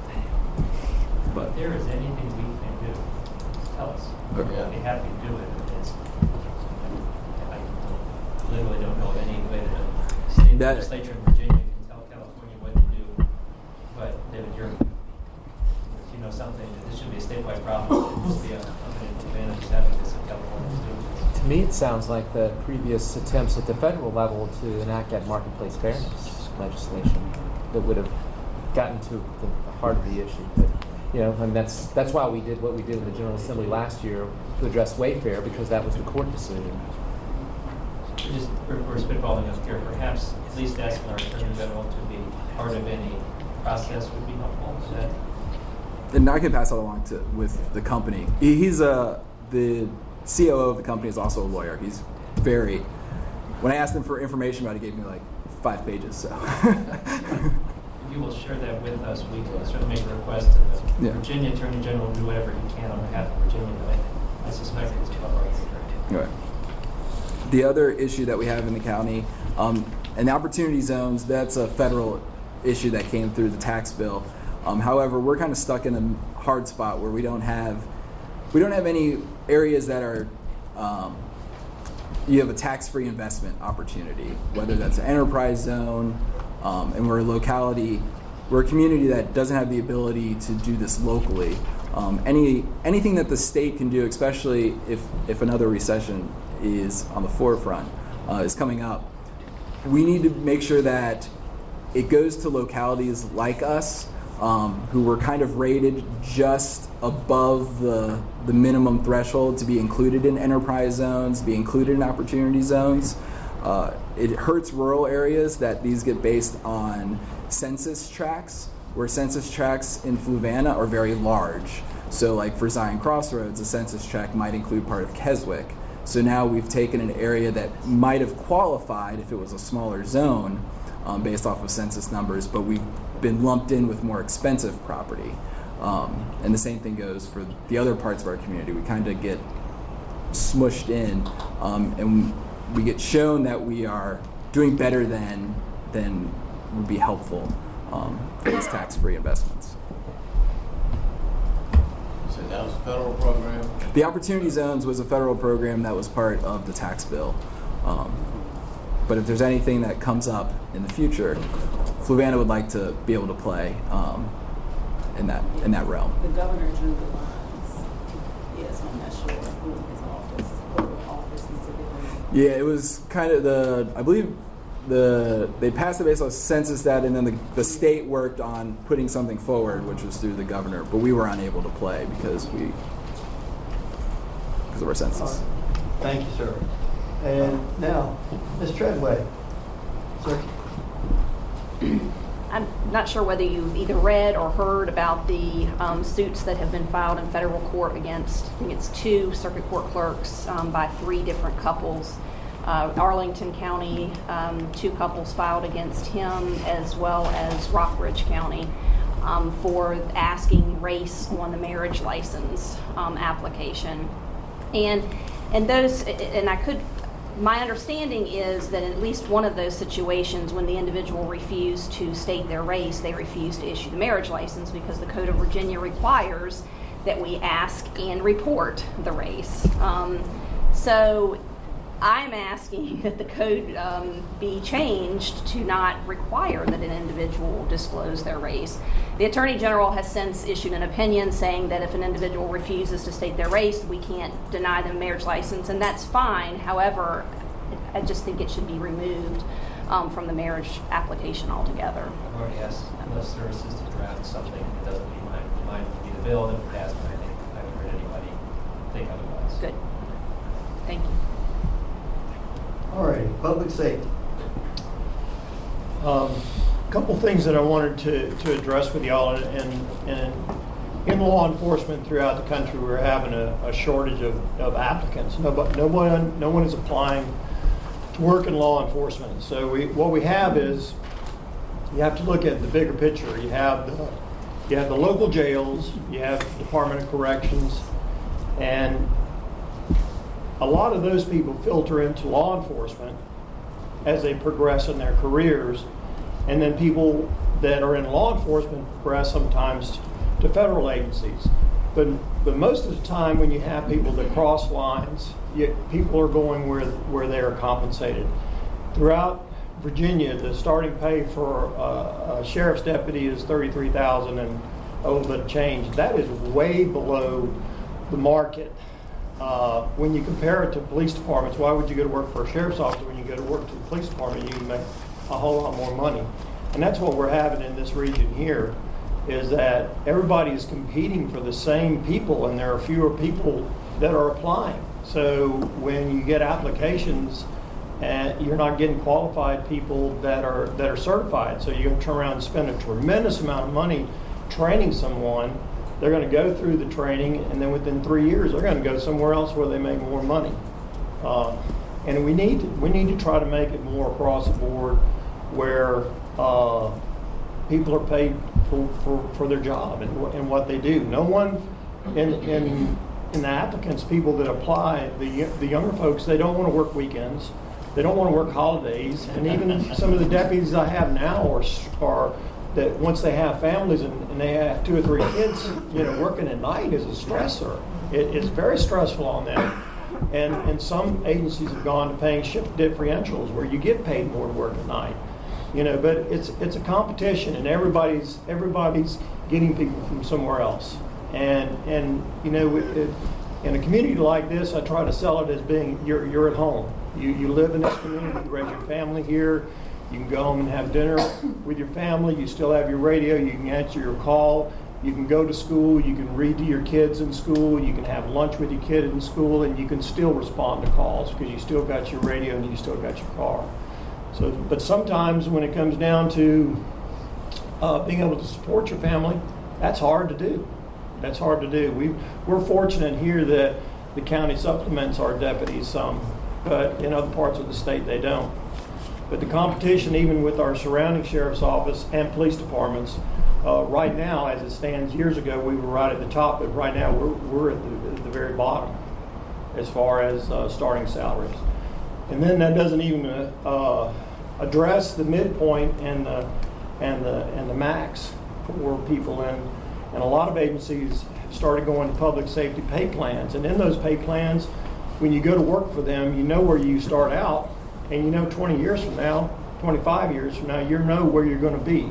but If there is anything we can do, tell us. Okay. I'd be happy to do it. It's, I don't- literally don't know of any way that a state That- legislature in Virginia can tell California what to do. But David, you're, if you know something, this should be a statewide problem. It should just be a company advantage of having this in California is doing this. To me, it sounds like the previous attempts at the federal level to enact that marketplace fairness legislation that would have gotten to the heart of the issue. But, you know, and that's that's why we did what we did in the General Assembly last year to address Wayfair, because that was the court decision. We're just, we're, we're spitballing up here. Perhaps at least asking our Attorney General to be part of any process would be helpful. Is that and I can pass that along to with the company. He, he's a the C O O of the company is also a lawyer. He's very. When I asked him for information about it, he gave me like five pages. So. If you will share that with us, we can certainly make a request to the Yeah. Virginia Attorney General to do whatever he can on behalf of Virginia, but I, I suspect it's above our pay grade. Right. The other issue that we have in the county, um, and opportunity zones, that's a federal issue that came through the tax bill. Um, however, we're kind of stuck in a hard spot where we don't have we don't have any areas that are um, you have a tax-free investment opportunity, whether that's an enterprise zone, um, and we're a locality, we're a community that doesn't have the ability to do this locally. Um, any anything that the state can do, especially if if another recession is on the forefront, uh, is coming up, we need to make sure that it goes to localities like us, um, who were kind of rated just above the the minimum threshold to be included in enterprise zones, be included in opportunity zones. Uh, it hurts rural areas that these get based on census tracts, where census tracts in Fluvanna are very large. So like for Zion Crossroads, a census tract might include part of Keswick. So now we've taken an area that might have qualified if it was a smaller zone um, based off of census numbers, but we've been lumped in with more expensive property. Um, and the same thing goes for the other parts of our community. We kind of get smushed in, um, and we get shown that we are doing better than than would be helpful um, for these tax-free investments. So that was a federal program? The Opportunity Zones was a federal program that was part of the tax bill. Um, but if there's anything that comes up in the future, Fluvanna would like to be able to play um, in that in that realm. The governor drew the lines. Yes, I'm not sure who his office, who office specifically. Yeah, it was kind of the, I believe the they passed it based on census data, and then the, the state worked on putting something forward, which was through the governor. But we were unable to play because we because of our census. Thank you, sir. And now, Miz Treadway, sir. I'm not sure whether you've either read or heard about the um, suits that have been filed in federal court against, I think it's two circuit court clerks um, by three different couples. Uh, Arlington County, um, two couples filed against him, as well as Rockbridge County, um, for asking race on the marriage license um, application. And and those, and I could, my understanding is that in at least one of those situations, when the individual refused to state their race, they refused to issue the marriage license because the Code of Virginia requires that we ask and report the race. Um, so I'm asking that the code um, be changed to not require that an individual disclose their race. The Attorney General has since issued an opinion saying that if an individual refuses to state their race, we can't deny them a marriage license, and that's fine. However, I just think it should be removed um, from the marriage application altogether. I've already asked the services to draft something that doesn't be mine. Mine would be the bill, and if it has, but I think I haven't heard anybody think otherwise. Good. Thank you. All right, public safety. Um, a couple things that I wanted to, to address with y'all, and, and, and in law enforcement throughout the country, we're having a, a shortage of, of applicants. Nobody, no one, no one is applying to work in law enforcement. So we, what we have is, you have to look at the bigger picture. You have the, you have the local jails, you have Department of Corrections, and a lot of those people filter into law enforcement as they progress in their careers, and then people that are in law enforcement progress sometimes to federal agencies. But but most of the time, when you have people that cross lines, you, people are going where where they are compensated. Throughout Virginia, the starting pay for a, a sheriff's deputy is thirty-three thousand dollars and a little bit of change. That is way below the market. Uh, when you compare it to police departments, why would you go to work for a sheriff's officer when you go to work to the police department? You can make a whole lot more money. And that's what we're having in this region here, is that everybody is competing for the same people, and there are fewer people that are applying. So when you get applications, and you're not getting qualified people that are that are certified, so you're going to turn around and spend a tremendous amount of money training someone. They're going to go through the training, and then within three years, they're going to go somewhere else where they make more money. Uh, and we need to, we need to try to make it more across the board, where uh, people are paid for, for, for their job and, and what they do. No one in in in the applicants, people that apply, the the younger folks, they don't want to work weekends, they don't want to work holidays, and even some of the deputies I have now are are. that once they have families and, and they have two or three kids, you know, working at night is a stressor. It, it's very stressful on them. And and some agencies have gone to paying shift differentials where you get paid more to work at night. You know, but it's it's a competition, and everybody's everybody's getting people from somewhere else. And and you know, it, in a community like this, I try to sell it as being you're you're at home. You you live in this community, you raise your family here. You can go home and have dinner with your family. You still have your radio. You can answer your call. You can go to school, you can read to your kids in school, you can have lunch with your kid in school, and you can still respond to calls because you still got your radio and you still got your car. So, but sometimes when it comes down to uh, being able to support your family, that's hard to do. That's hard to do. We, we're fortunate here that the county supplements our deputies some, but in other parts of the state they don't. But the competition, even with our surrounding sheriff's office and police departments, uh, right now, as it stands, years ago we were right at the top, but right now we're, we're at the, at the very bottom as far as uh, starting salaries. And then that doesn't even uh, address the midpoint and the and the and the max for people. And and a lot of agencies have started going to public safety pay plans. And in those pay plans, when you go to work for them, you know where you start out, and you know twenty years from now, twenty-five years from now, you know where you're going to be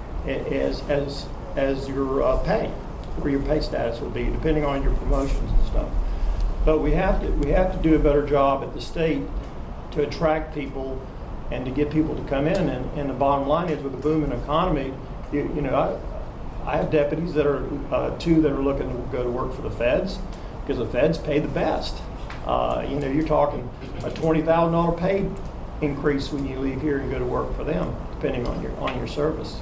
as as as your uh, pay, where your pay status will be, depending on your promotions and stuff. But we have to we have to do a better job at the state to attract people and to get people to come in. And, and the bottom line is, with the booming economy, you, you know, I, I have deputies that are uh, two that are looking to go to work for the feds because the feds pay the best. Uh, you know, you're talking a twenty thousand dollars pay increase when you leave here and go to work for them, depending on your on your service.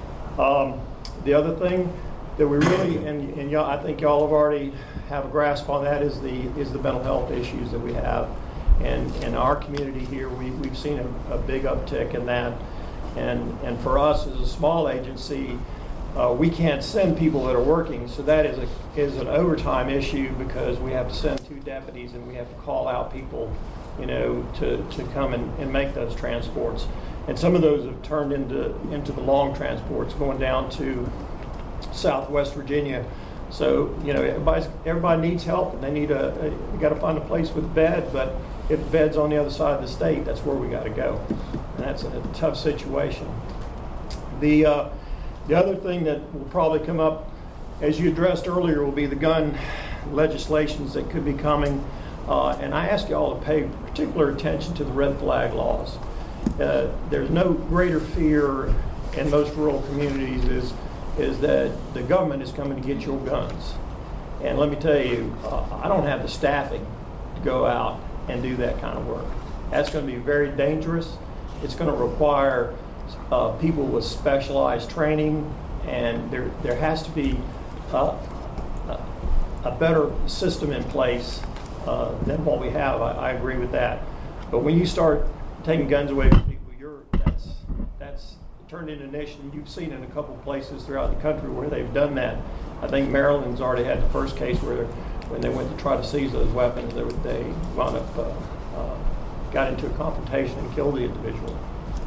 Um, the other thing that we really, and, and y'all, I think y'all have already have a grasp on that, is the is the mental health issues that we have. And in our community here, we, we've seen a, a big uptick in that. And and for us as a small agency, uh, we can't send people that are working. So that is a is an overtime issue because we have to send two deputies and we have to call out people, you know, to, to come and, and make those transports. And some of those have turned into into the long transports going down to Southwest Virginia. So, you know, everybody's, everybody needs help, and they need a, a you got to find a place with a bed, but if the bed's on the other side of the state, that's where we got to go. And that's a, a tough situation. The, uh, the other thing that will probably come up, as you addressed earlier, will be the gun legislations that could be coming. Uh, and I ask you all to pay particular attention to the red flag laws. Uh, there's no greater fear in most rural communities is is that the government is coming to get your guns. And let me tell you, uh, I don't have the staffing to go out and do that kind of work. That's going to be very dangerous. It's going to require uh, people with specialized training, and there there has to be uh, a better system in place uh, than what we have. I, I agree with that. But when you start taking guns away from people, you're that's that's turned into a nation. You've seen in a couple of places throughout the country where they've done that. I think Maryland's already had the first case where when they went to try to seize those weapons, they, they wound up, uh, uh, got into a confrontation and killed the individual.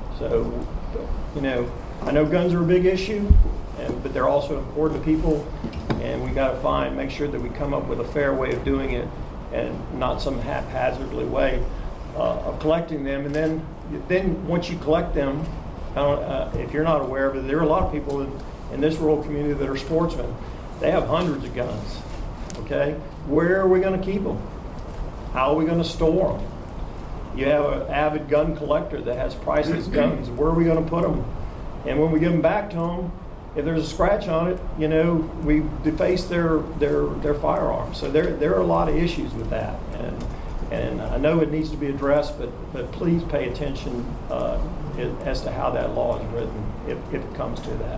So, you know, I know guns are a big issue, and, but they're also important to people, and we got to find, make sure that we come up with a fair way of doing it and not some haphazardly way uh, of collecting them. And then, then once you collect them, I don't, uh, if you're not aware of it, there are a lot of people in, in this rural community that are sportsmen. They have hundreds of guns. Okay, where are we going to keep them? How are we going to store them? You have an avid gun collector that has priceless guns. Where are we going to put them? And when we give them back to them, if there's a scratch on it, you know, we deface their their their firearms. So there there are a lot of issues with that, and and I know it needs to be addressed, but but please pay attention uh, as to how that law is written if, if it comes to that.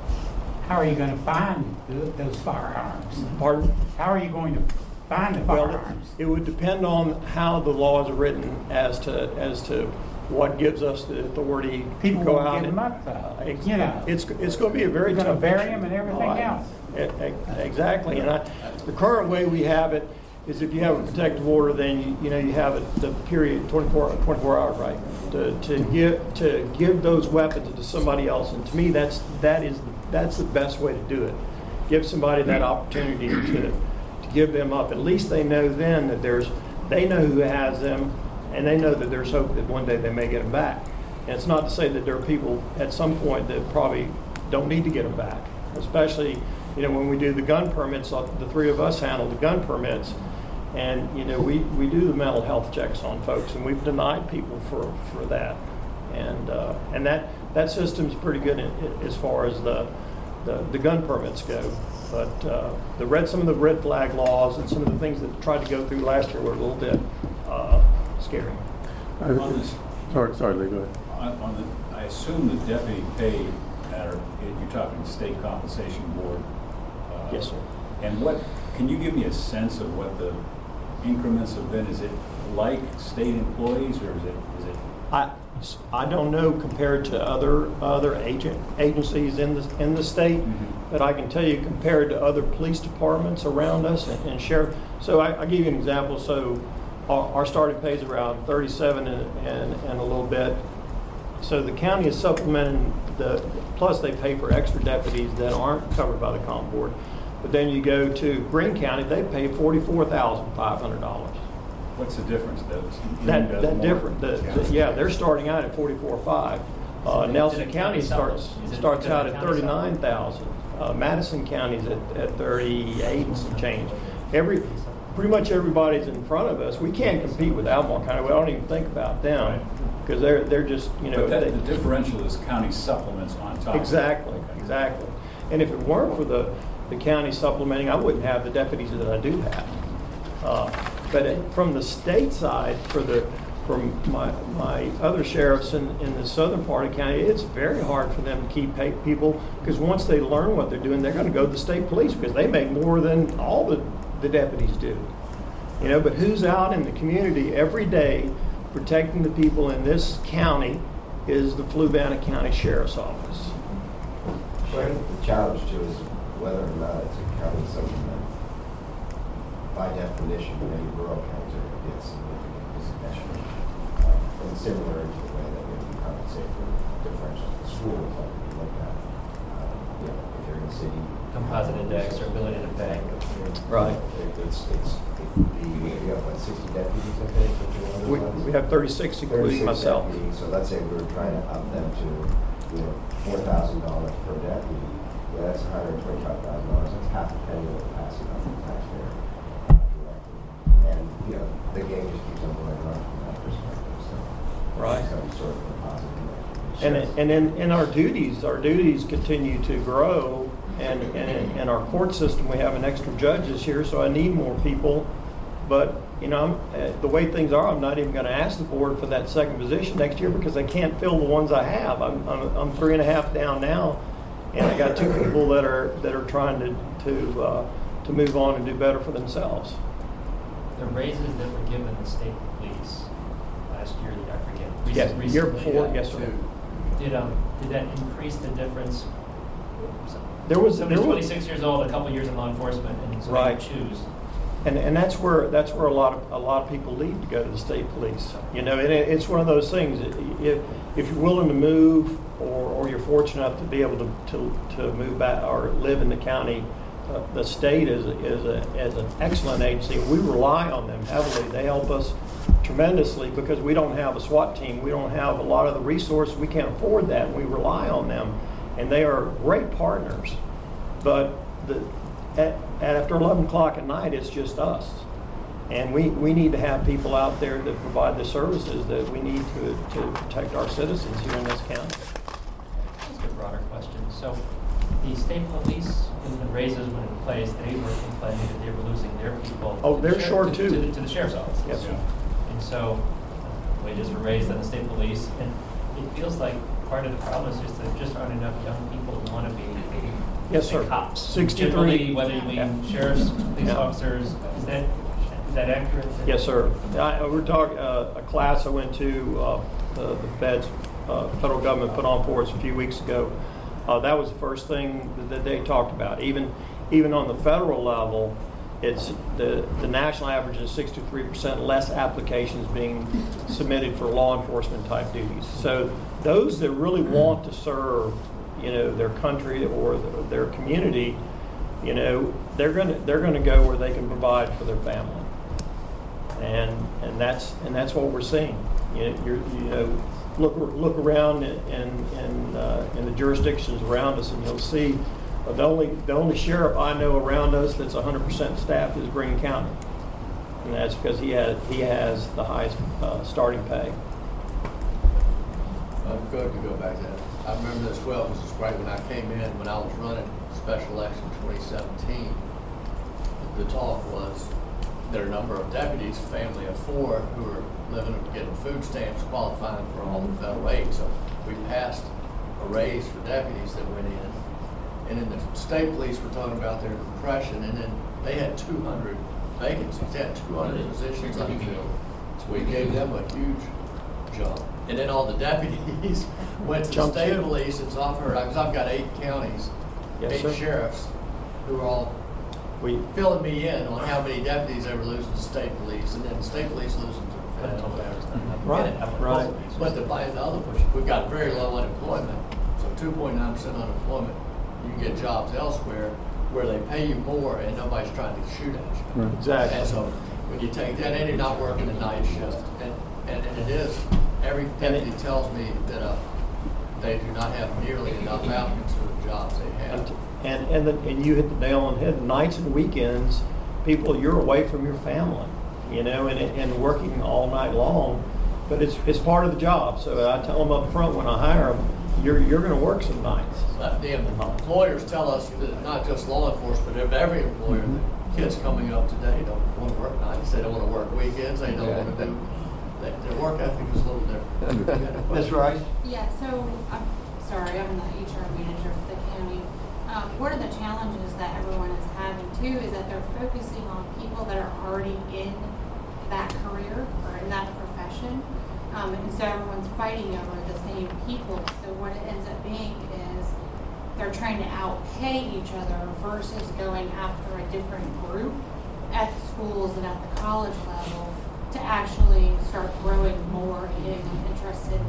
How are you going to find those firearms? Pardon? How are you going to find the Well, firearms? it would depend on how the laws are written as to as to what gives us the authority People to go will out give and them up, though. It's, You know. it's it's going to be a very You're gonna tough bury issue. them and everything Oh, I- else. e- e- Exactly, and I, the current way we have it is if you have a protective order, then you, you know you have it the period twenty-four, twenty-four hours, right? To to give to give those weapons to somebody else, and to me that's that is that's the best way to do it. Give somebody that opportunity to to give them up. At least they know then that there's they know who has them, and they know that there's hope that one day they may get them back. And it's not to say that there are people at some point that probably don't need to get them back, especially, you know, when we do the gun permits. The three of us handle the gun permits, and you know we, we do the mental health checks on folks, and we've denied people for, for that, and uh, and that that system's pretty good in, as far as the the, the gun permits go. But uh, the red, some of the red flag laws and some of the things that tried to go through last year were a little bit uh, scary. On this, Sorry, sorry, Lee, go ahead. on, on the, I assume the deputy pay, at, you're talking state compensation board. Uh, Yes, sir. And what, can you give me a sense of what the increments have been? Is it like state employees, or is it, is it? I, I don't know compared to other other agent agencies in the in the state, mm-hmm. but I can tell you compared to other police departments around us and, and sheriff. So I, I'll give you an example. So our, our starting pay is around thirty-seven and, and and a little bit. So the county is supplementing the, plus they pay for extra deputies that aren't covered by the comp board. But then you go to Greene County, they pay forty-four thousand five hundred dollars. What's the difference? That, that, that different. The, the, yeah, they're starting out at forty-four five. Uh, Nelson County starts starts out at thirty-nine thousand. Uh, Madison County's at, at thirty-eight and some change. Every, pretty much everybody's in front of us. We can't compete with Albemarle County. We don't even think about them because they're they're just you know. But that, they, the differential is county supplements on top. Exactly, Okay. exactly. And if it weren't for the the county supplementing, I wouldn't have the deputies that I do have. Uh, But it, from the state side, for the from my my other sheriffs in, in the southern part of the county, it's very hard for them to keep pay people because once they learn what they're doing, they're going to go to the state police because they make more than all the, the deputies do. You know, but who's out in the community every day protecting the people in this county is the Fluvanna County Sheriff's Office. So I think the challenge too is whether or not it's a county supplement. By definition, many rural counties are going to get significant disadvantage. Uh, and similar to the way that we can compensate for differential schools, like we look at, uh, you know, if you're in the city. Composite index or ability to pay. Right. It, it's, it's, it would be, we have what, sixty deputies, I think? We, we have thirty-six, including thirty-six myself. Deputies. So let's say we were trying to up them to, you know, four thousand dollars per deputy. Yeah, that's one hundred twenty-five thousand dollars. That's half a penny of the passing on the taxpayer. And, you know, the game just keeps on going on from that perspective. So, right. Some sort of a positive. And and in, in our duties, our duties continue to grow, and and in our court system, we have an extra judges here, so I need more people. But you know, I'm, uh, the way things are, I'm not even going to ask the board for that second position next year because I can't fill the ones I have. I'm I'm, I'm three and a half down now, and I got two people that are that are trying to to uh, to move on and do better for themselves. The raises that were given the state police last year, I forget. recent- Yes, year recently, before, uh, yes, sir. Did um did that increase the difference? There was Somebody's there was, twenty-six years old, a couple years in law enforcement, and so Right. they choose. And and that's where that's where a lot of a lot of people leave to go to the state police. You know, and it, it's one of those things. If if you're willing to move, or, or you're fortunate enough to be able to, to, to move back or live in the county, uh, the state is is a is an excellent agency. We rely on them heavily. They help us tremendously because we don't have a SWAT team. We don't have a lot of the resources. We can't afford that. We rely on them, and they are great partners. But the at, after eleven o'clock at night, it's just us. And we, we need to have people out there that provide the services that we need to, to protect our citizens here in this county. That's a broader question. So the state police, when the raises went in place, they were complaining that they were losing their people. Oh, to the they're sheriff- short to- too. To the, to the sheriff's office. Yes, sir. And so uh, wages were raised on the state police, and it feels like part of the problem is just that there just aren't enough young people who want to be Yes, sir. cops. sixty-three. Generally, whether you mean Yeah. sheriffs, police Yeah. officers, is that is that accurate? Yes, sir. I, we're talking uh, a class I went to, uh, the, the feds, uh, federal government put on for us a few weeks ago. Uh, that was the first thing that they talked about. Even even on the federal level, it's the the national average is sixty-three percent less applications being submitted for law enforcement type duties. So those that really want to serve, you know, their country or the, their community, you know, they're gonna they're gonna go where they can provide for their family. And and that's and that's what we're seeing. You know, you're, you know, look look around in in uh, in the jurisdictions around us, and you'll see uh, the only the only sheriff I know around us that's one hundred percent staffed is Greene County, and that's because he has he has the highest uh, starting pay. Uh, could, to go back to that. I remember this well, because it's right when I came in, when I was running special election twenty seventeen, the talk was there are a number of deputies, family of four, who are living and getting food stamps, qualifying for all the federal aid. So we passed a raise for deputies that went in. And then the state police were talking about their compression, and then they had two hundred vacancies, they had two hundred positions unfilled. So we gave them a huge jump. And then all the deputies went to the Jumped state in. police and offered, because I've got eight counties, Yes, eight sir. sheriffs, who are all We, filling me in on how many deputies they were losing to state police, and then the state police losing to the federal. Right, right. But the, by the other push, we've got very low unemployment, so two point nine percent unemployment. You can get jobs elsewhere where they pay you more and nobody's trying to shoot at you. Right. Exactly. And so when you take that and you're not working a night shift, and, and, and it is, every deputy tells me that uh, they do not have nearly enough applicants for the jobs they have. And and the, and you hit the nail on the head. Nights and weekends, people, you're away from your family, you know, and and working all night long. But it's it's part of the job. So I tell them up front when I hire them, you're you're going to work some nights. But the employers tell us that not just law enforcement, but every employer, that kids coming up today don't want to work nights. They don't want to work weekends. They don't Yeah. want to do. They, their work ethic is a little different. That's right. Yeah, so, I'm sorry, I'm the H R manager for the county. Um, one of the challenges that everyone is having too is that they're focusing on people that are already in that career or in that profession. Um, and so everyone's fighting over the same people. So what it ends up being is they're trying to outpay each other versus going after a different group at the schools and at the college level to actually start growing more in interested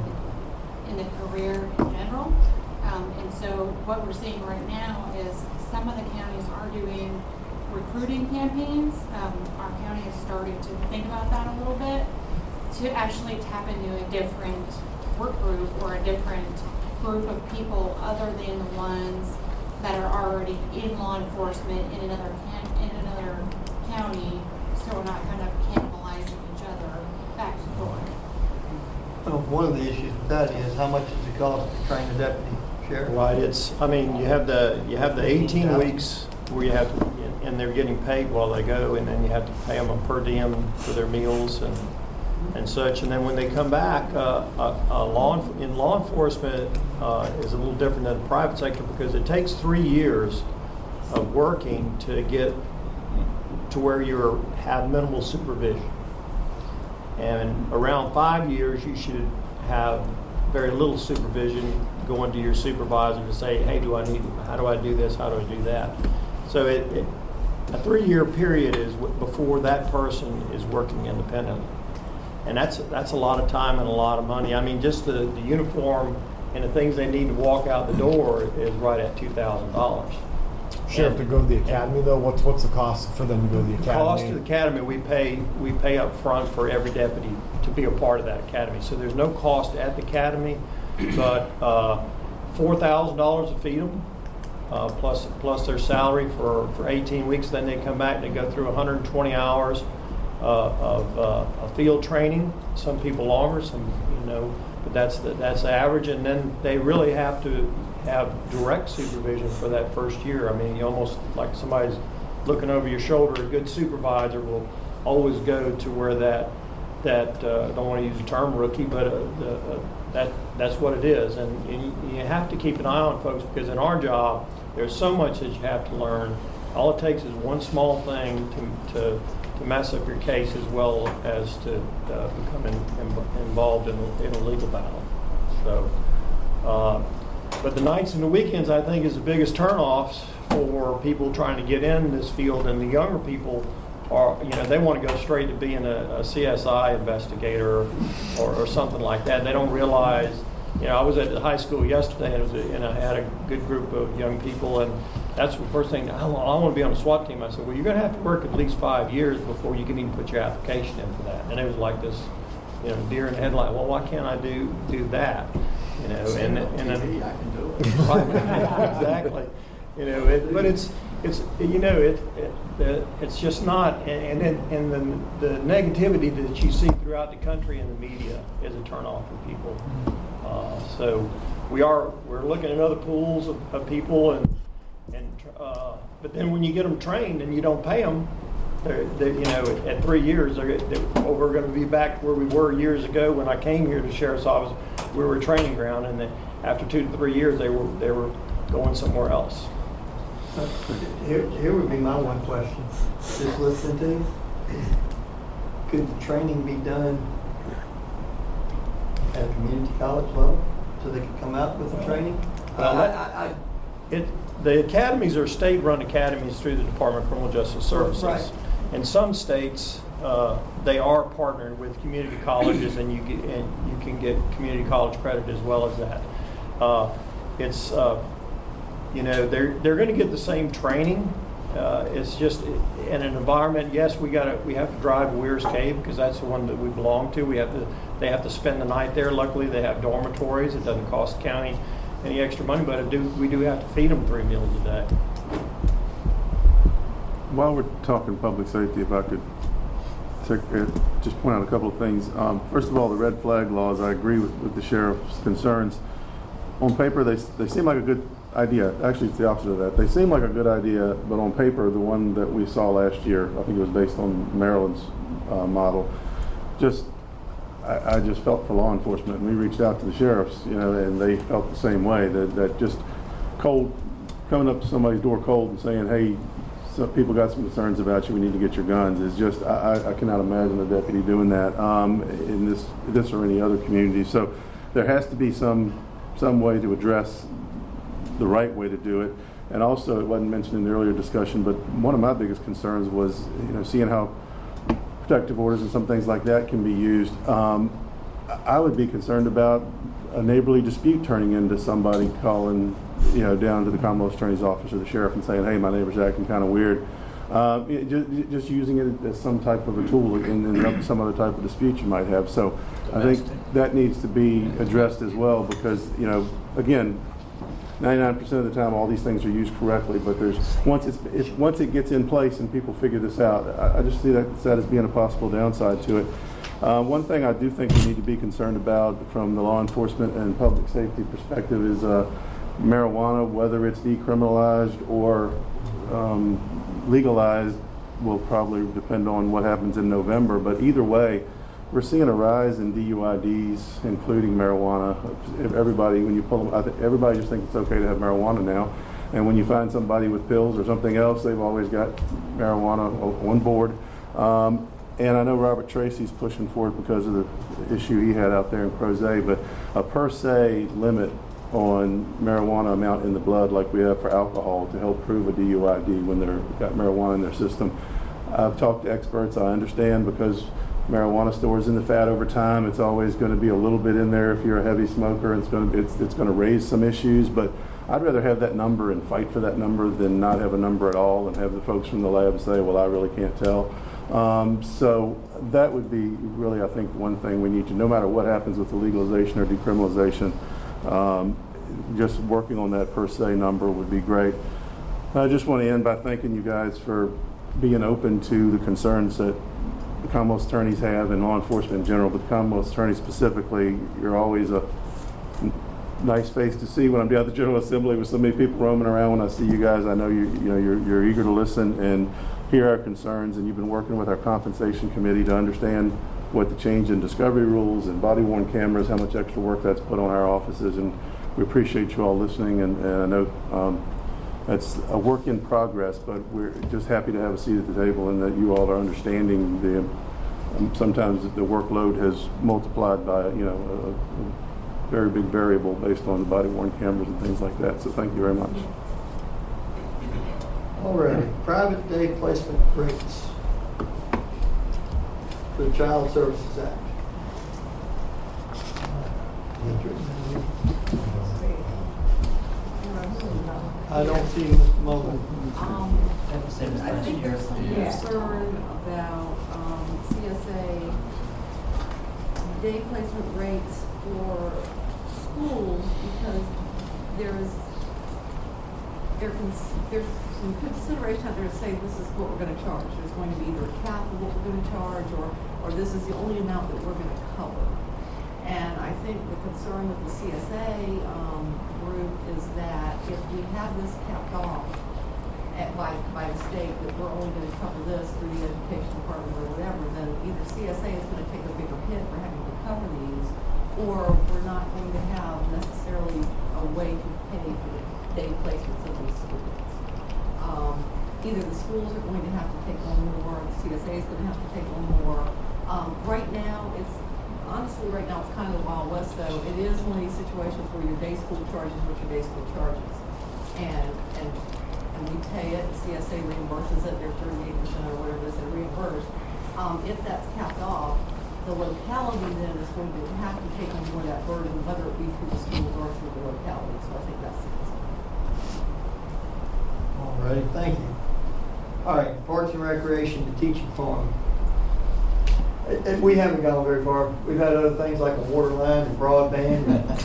in the career in general. Um, and so what we're seeing right now is some of the counties are doing recruiting campaigns. Um, our county is starting to think about that a little bit to actually tap into a different work group or a different group of people other than the ones that are already in law enforcement in another can- in another county, so we're not kind of cannibalizing each other back and forth. Well, one of the issues with that is how much does it cost to train a deputy sheriff? Right. It's. I mean, you have the you have the eighteen weeks where you have to, and they're getting paid while they go, and then you have to pay them a per diem for their meals and and such. And then when they come back, uh, uh, uh, law enf- in law enforcement uh, is a little different than the private sector because it takes three years of working to get to where you have minimal supervision. And around five years, you should have very little supervision going to your supervisor to say, hey, do I need, how do I do this? How do I do that? So it, it, a three-year period is w- before that person is working independently. And that's, that's a lot of time and a lot of money. I mean, just the, the uniform and the things they need to walk out the door is right at two thousand dollars. Sheriff, to go to the academy though, what's what's the cost for them to go to the The academy? cost of the academy, we pay we pay up front for every deputy to be a part of that academy. So there's no cost at the academy, but uh, four thousand dollars to feed them, uh, plus plus their salary for, for eighteen weeks. Then they come back and they go through one hundred twenty hours uh, of, uh, of field training. Some people longer, some you know, but that's the, that's the average. And then they really have to have direct supervision for that first year. I mean, you almost like somebody's looking over your shoulder. A good supervisor will always go to where that that uh, I don't want to use the term rookie, but uh, the, uh, that that's what it is. And, and you, you have to keep an eye on folks because in our job, there's so much that you have to learn. All it takes is one small thing to to, to mess up your case as well as to uh, become in, in, involved in, in a legal battle. So. Uh, But the nights and the weekends, I think, is the biggest turnoffs for people trying to get in this field. And the younger people are, you know, they want to go straight to being a, a C S I investigator or, or something like that. They don't realize, you know, I was at the high school yesterday and, it was a, and I had a good group of young people. And that's the first thing, I, I want to be on a SWAT team. I said, well, you're going to have to work at least five years before you can even put your application in for that. And it was like this, you know, deer in the headlight. Well, why can't I do do that? You know, and and then I can do it. Exactly. You know, it, but it's it's you know it, it it's just not, and and, and the the negativity that you see throughout the country in the media is a turnoff for people. Uh, So we are, we're looking at other pools of, of people and, and, uh, but then when you get them trained and you don't pay them, they're, they, you know, at, at three years, they're, they're, well, we're gonna be back where we were years ago when I came here to the sheriff's office. We were a training ground, and then after two to three years, they were, they were going somewhere else. Here, here would be my one question, just listening to you. Could the training be done at a community college level, so they could come out with the training? Well, I- that- I- I- It, the academies are state-run academies through the Department of Criminal Justice Services. Right. In some states, uh, they are partnered with community colleges, and you get, and you can get community college credit as well as that. Uh, it's, uh, you know, they're they're going to get the same training. Uh, it's just in an environment. Yes, we got to we have to drive to Weir's Cave because that's the one that we belong to. We have to they have to spend the night there. Luckily, they have dormitories. It doesn't cost the county any extra money, but it do we do have to feed them three meals a day. While we're talking public safety, if I could take, uh, just point out a couple of things. Um, first of all, the red flag laws, I agree with, with the sheriff's concerns. On paper, they, they seem like a good idea. Actually, it's the opposite of that. They seem like a good idea, but on paper, the one that we saw last year, I think it was based on Maryland's uh, model, just I, I just felt for law enforcement, and we reached out to the sheriffs, you know, and they felt the same way, that, that just cold, coming up to somebody's door cold and saying, hey, so people got some concerns about you, we need to get your guns, is just, I, I cannot imagine a deputy doing that um, in this, this or any other community. So there has to be some, some way to address the right way to do it. And also, it wasn't mentioned in the earlier discussion, but one of my biggest concerns was, you know, seeing how protective orders and some things like that can be used. Um, I would be concerned about a neighborly dispute turning into somebody calling, you know, down to the Commonwealth Attorney's Office or the sheriff and saying, hey, my neighbor's acting kind of weird. Uh, it, just, just using it as some type of a tool in, in some other type of dispute you might have. So I think that needs to be addressed as well, because, you know, again, ninety-nine percent of the time all these things are used correctly, but there's once it's if, once it gets in place and people figure this out, I, I just see that, that as being a possible downside to it. Uh, one thing I do think we need to be concerned about from the law enforcement and public safety perspective is uh, marijuana, whether it's decriminalized or um, legalized, will probably depend on what happens in November. But either way, we're seeing a rise in D U I Ds, including marijuana. Everybody, when you pull them, I think everybody just thinks it's okay to have marijuana now. And when you find somebody with pills or something else, they've always got marijuana on board. Um, and I know Robert Tracy's pushing for it because of the issue he had out there in Crozet, but a per se limit on marijuana amount in the blood like we have for alcohol to help prove a D U I D when they've got marijuana in their system. I've talked to experts. I understand because marijuana stores in the fat over time. It's always going to be a little bit in there if you're a heavy smoker. It's going to it's, it's going to raise some issues, but I'd rather have that number and fight for that number than not have a number at all and have the folks from the lab say, well, I really can't tell. Um, so that would be really, I think, one thing we need to, no matter what happens with the legalization or decriminalization, um, just working on that per se number would be great. I just want to end by thanking you guys for being open to the concerns that the Commonwealth attorneys have and law enforcement in general, but the Commonwealth attorneys specifically. You're always a nice face to see when I'm down at the General Assembly with so many people roaming around. When I see you guys, I know you you know you're, you're eager to listen and hear our concerns, and you've been working with our compensation committee to understand what the change in discovery rules and body-worn cameras, how much extra work that's put on our offices, and we appreciate you all listening. And, and I know um, that's a work in progress, but we're just happy to have a seat at the table and that you all are understanding the um, sometimes the workload has multiplied by you know a, a very big variable based on the body-worn cameras and things like that. So thank you very much. All right, private day placement rates for the Child Services Act. I don't see Mister Mullen. Um, I think there's some concern about um, C S A day placement rates for schools because there's there cons- there's some consideration out there to say this is what we're going to charge. There's going to be either a cap of what we're going to charge, or or this is the only amount that we're going to cover. And I think the concern with the C S A um, group is that if we have this kept off at, by, by the state, that we're only going to cover this through the education department or whatever, then either C S A is going to take a bigger hit for having to cover these, or we're not going to have necessarily a way to pay for the day placements of these students. Um, either the schools are going to have to take on more, the C S A is going to have to take on more. Um, right now, it's honestly, right now, it's kind of the Wild West, though. It is one of these situations where your day school charges what your day school charges. And, and, and we pay it, C S A reimburses it, they're thirty-eight percent or whatever it is, they're reimbursed. Um, if that's capped off, the locality then is going to have to take on more of that burden, whether it be through the schools or through the locality. So I think that's the concern. All right, thank you. All right, Parks and Recreation to Teaching Farm. It, it, we haven't gone very far. We've had other things like a water line and broadband.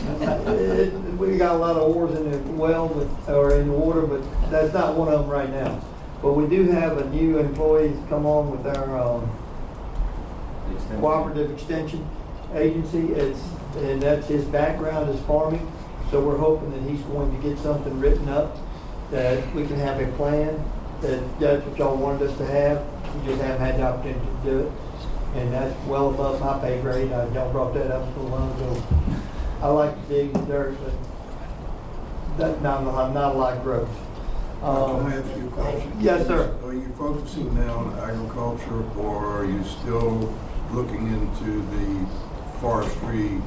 it, it, we got a lot of oars in the well, but, or in the water, but that's not one of them right now. But we do have a new employee come on with our um, extension. cooperative extension agency. It's and that's his background is farming, so we're hoping that he's going to get something written up that we can have a plan. That that's what y'all wanted us to have. We just haven't had the opportunity to do it. And that's well above my pay grade. I, y'all brought that up so long ago. I like to dig the dirt, but that, not, not a lot of growth. Um, Can I ask you a question? Yes, sir. Are you focusing now on agriculture, or are you still looking into the forestry,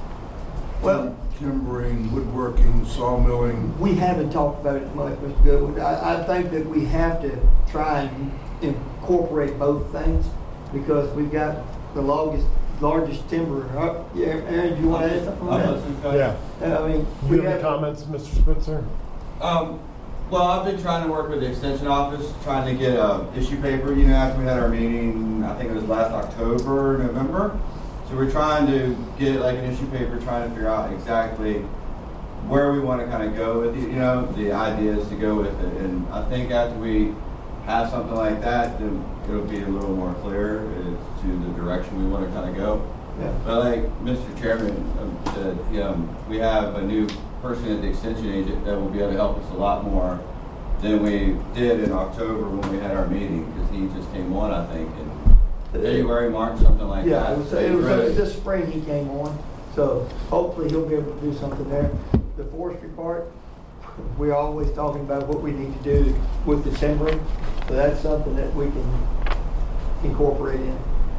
well, timbering, woodworking, sawmilling? We haven't talked about it much, Mister Goodwin. I, I think that we have to try and incorporate both things, because we've got the largest, largest timber. Uh, yeah, Aaron, do you want to add something on that? Yeah. I mean, do we you have any comments, Mister Spitzer? Um, well, I've been trying to work with the extension office, trying to get a issue paper. You know, after we had our meeting, I think it was last October, November. So we're trying to get like an issue paper, trying to figure out exactly where we want to kind of go with it, you know, the ideas to go with it. And I think after we have something like that, then it'll be a little more clear as to the direction we want to kind of go. Yeah. But like Mister Chairman um, said, um, we have a new person at the extension agent that will be able to help us a lot more than we did in October when we had our meeting, because he just came on, I think, in February, March, something like yeah, that. Yeah, it was, So it was really, this spring he came on, so hopefully he'll be able to do something there. The forestry part, we're always talking about what we need to do with the timbering, so that's something that we can incorporate in.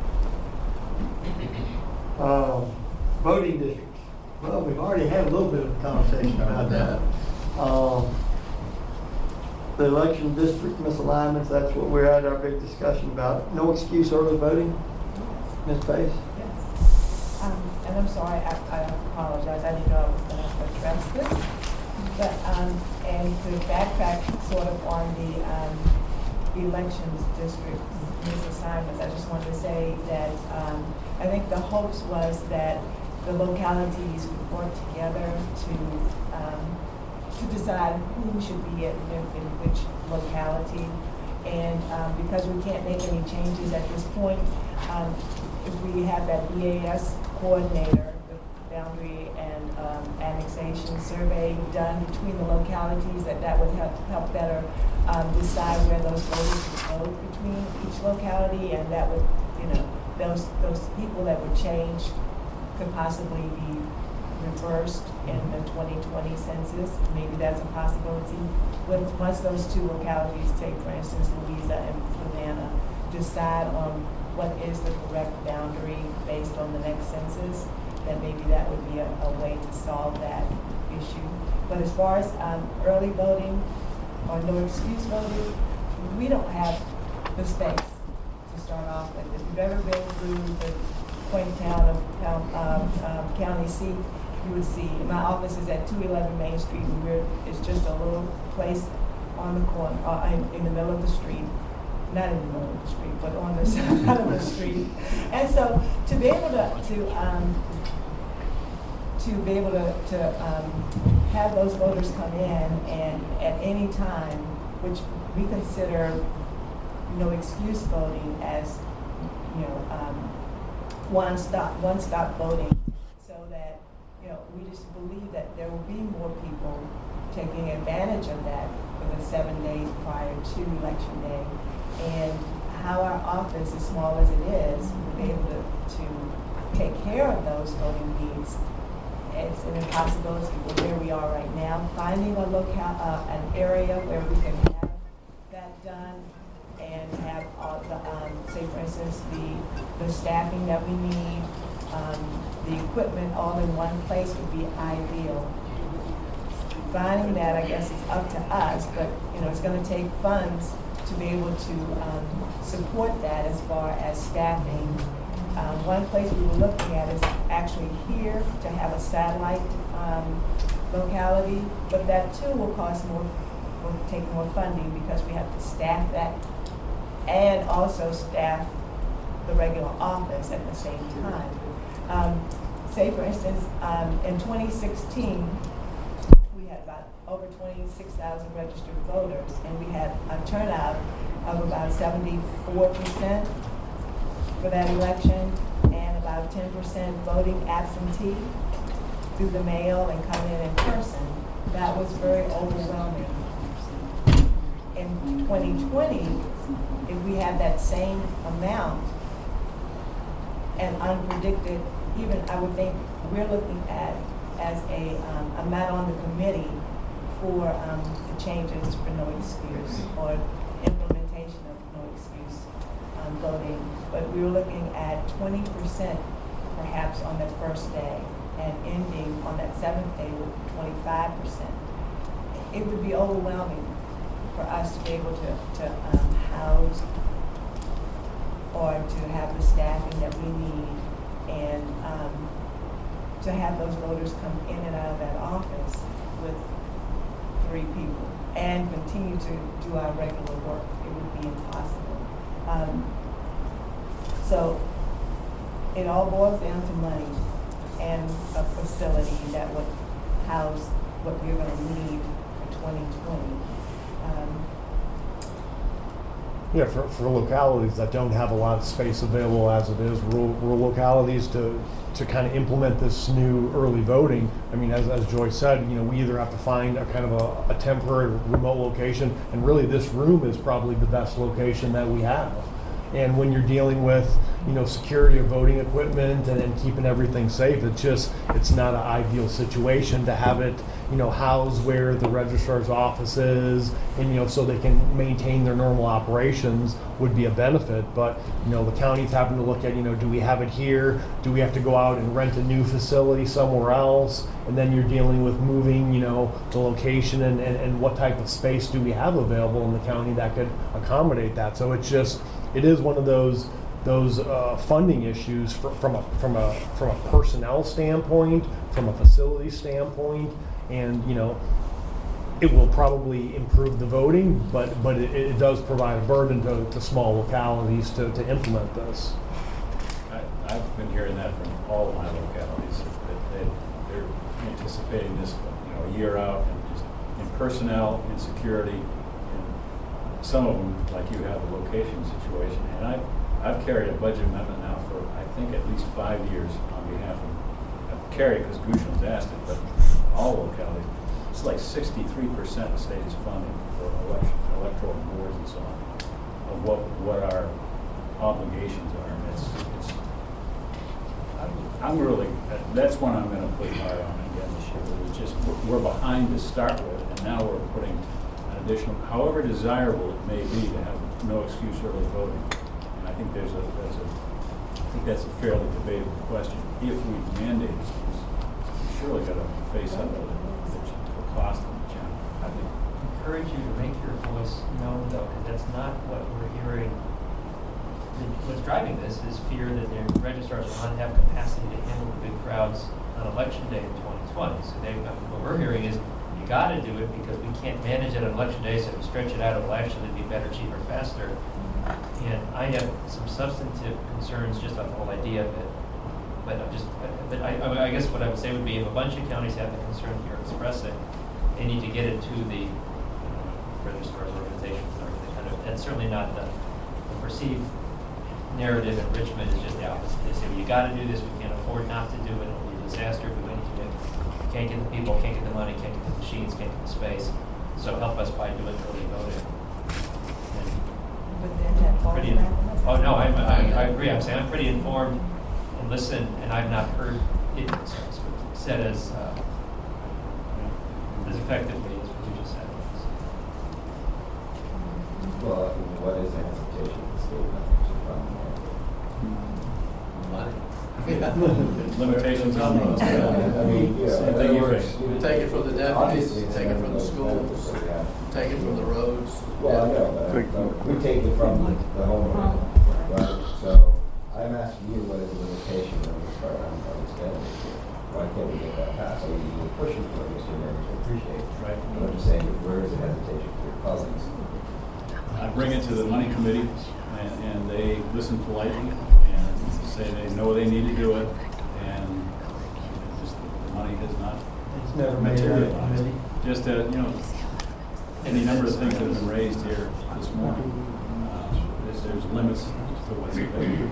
Um, voting districts. Well, we've already had a little bit of a conversation about that. Um, the election district misalignments, that's what we're at our big discussion about. No excuse early voting, Miz Pace? Yes. Um, and I'm sorry, I, I apologize. I didn't know I was going to address this. But, um, and to backtrack sort of on the um, elections district misassignments, I just wanted to say that um, I think the hopes was that the localities would work together to um, to decide who should be at, in, in which locality. And um, because we can't make any changes at this point, um, if we have that B A S coordinator, the boundary and um, annexation survey done between the localities, that that would help, help better um, decide where those voters would vote between each locality, and that would, you know, those those people that would change could possibly be reversed in the twenty twenty census. Maybe that's a possibility. When, once those two localities, take for instance Louisa and Savannah, decide on what is the correct boundary based on the next census, then maybe that would be a, a way to solve that issue. But as far as um, early voting or no excuse voting, we don't have the space to start off with. If you've ever been through the quaint town of um, um, county seat, you would see my office is at two eleven Main Street, and we're it's just a little place on the corner, uh, in, in the middle of the street, not in the middle of the street, but on the side of the street. And so to be able to to um, to be able to to um, have those voters come in and at any time, which we consider no excuse voting as, you know, um, one stop one stop voting. So we just believe that there will be more people taking advantage of that for the seven days prior to Election Day. And how our office, as small as it is, will be able to, to take care of those voting needs. It's an impossibility with where we are right now. Finding a locale, uh, an area where we can have that done and have all the, um, say for instance, the, the staffing that we need, um, the equipment all in one place would be ideal. Finding that, I guess, is up to us, but you know, it's going to take funds to be able to um, support that as far as staffing. Um, one place we were looking at is actually here to have a satellite um, locality, but that too will cost more, will take more funding because we have to staff that and also staff the regular office at the same time. Um, say for instance, um, in twenty sixteen, we had about over twenty-six thousand registered voters, and we had a turnout of about seventy-four percent for that election, and about ten percent voting absentee through the mail and coming in in person. That was very overwhelming. In twenty twenty, if we had that same amount and unpredicted, even I would think we're looking at as a, um, I'm not on the committee for um, the changes for no excuse or implementation of no excuse um, voting, but we were looking at twenty percent perhaps on that first day and ending on that seventh day with twenty-five percent. It would be overwhelming for us to be able to, to um, house or to have the staffing that we need and um, to have those voters come in and out of that office with three people and continue to do our regular work. It would be impossible. Um, so it all boils down to money and a facility that would house what we're going to need for twenty twenty. Um, Yeah, for, for localities that don't have a lot of space available as it is, rural, rural localities to, to kind of implement this new early voting, I mean, as, as Joy said, you know, we either have to find a kind of a, a temporary remote location, and really this room is probably the best location that we have. And when you're dealing with, you know, security of voting equipment and, and keeping everything safe, it's just, it's not an ideal situation to have it, you know, housed where the registrar's office is, and, you know, so they can maintain their normal operations would be a benefit. But, you know, the county's having to look at, you know, do we have it here? Do we have to go out and rent a new facility somewhere else? And then you're dealing with moving, you know, the location and, and, and what type of space do we have available in the county that could accommodate that. So it's just, it is one of those those uh, funding issues for, from a from a from a personnel standpoint, from a facility standpoint, and you know, it will probably improve the voting, but but it, it does provide a burden to, to small localities to, to implement this. I, I've been hearing that from all of my localities that they, they're anticipating this, you know, a year out, and just in personnel, in security. Some of them, like you, have a location situation, and I've, I've carried a budget amendment now for, I think, at least five years on behalf of, I've carried because Gushman's asked it, but all localities, it's like sixty-three percent of state is funding for election, electoral boards and so on, of what, what our obligations are. And it's, it's, I'm, I'm really, that's one I'm going to put hard on again this year. It's just, we're behind to start with, and now we're putting additional, however desirable it may be to have no excuse early voting, and I think there's a that's a I think that's a fairly debatable question. If we mandate these, we surely got to face up with the, the cost of the challenge. I would encourage you to make your voice known, though, because that's not what we're hearing. What's driving this is fear that their registrars will not have capacity to handle the big crowds on election day in twenty twenty. So they, what we're hearing is, you got to do it because we can't manage it on election day, so if we stretch it out, it will actually be better, cheaper, faster. And I have some substantive concerns just on the whole idea of it. But I'm just, but I, I guess what I would say would be, if a bunch of counties have the concern you're expressing, they need to get it to the uh, registrars organizations and everything. Kind of, that's certainly not the, the perceived narrative in Richmond is just the opposite. They say, well, you got to do this. We can't afford not to do it. It'll be a disaster. But we need to get can't get the people, can't get the money, can't get the machines, can't get the space. So help us by doing early voting. But then that falls Pretty, back on us. oh, no, I, I, I agree. I'm saying I'm pretty informed and listen, and I've not heard it said as, uh, as effectively as what you just said. Well, what is the hesitation of the state level to fund Money. Limitations on the. I mean, yeah, Same in thing other you words, face. We take it from the deputies, obviously, take it from the schools, take it from the roads. Well, I know, but uh, we take it from the homeowner, right? So I'm asking you, what is the limitation on the start on on spending this year? Why can't we get that passed? I mean, you're pushing for it, Mister Mayor, which I appreciate. Right. But I'm just saying, where is the hesitation for your colleagues? I bring it to the money committee, and, and they listen politely and say they know they need to do it, and just the money has not It's never made it out of the materialized. committee. Just uh, you know, any number of things that have been raised here this morning. Uh, there's, there's limits to what's available.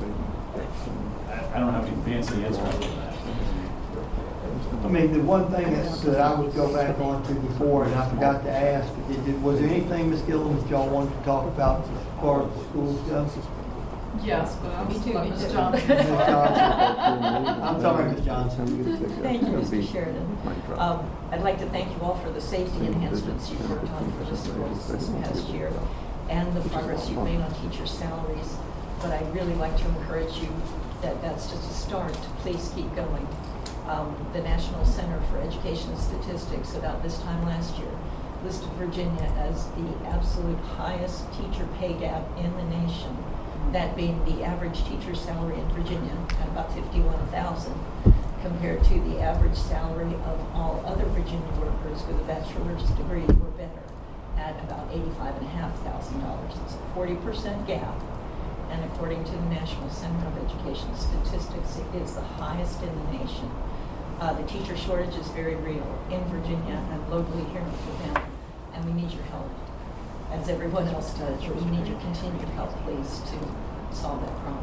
I, I don't have any fancy answer other than that. I mean, the one thing that's, that I would go back on to before, and I forgot to ask, is it- was there anything, Miz Gillum, that y'all wanted to talk about as far as the schools go? Yes, but I was Me too, let me Miz too. Johnson. Miz Johnson. I'm sorry, Miz Johnson. Thank you, Mister Sheridan. Um, I'd like to thank you all for the safety enhancements you've worked on for the schools this past year and the progress you've made on teachers' salaries. But I'd really like to encourage you that that's just a start. Please keep going. Um, the National Center for Education Statistics, about this time last year, listed Virginia as the absolute highest teacher pay gap in the nation. That being the average teacher's salary in Virginia at about fifty-one thousand dollars compared to the average salary of all other Virginia workers with a bachelor's degree or better at about eighty-five thousand five hundred dollars. It's a forty percent gap. And according to the National Center of Education Statistics, it is the highest in the nation. Uh, the teacher shortage is very real in Virginia and locally here in Savannah, and we need your help, as everyone else does. We need your continued help, please, to solve that problem.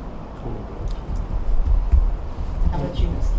How about you, Miz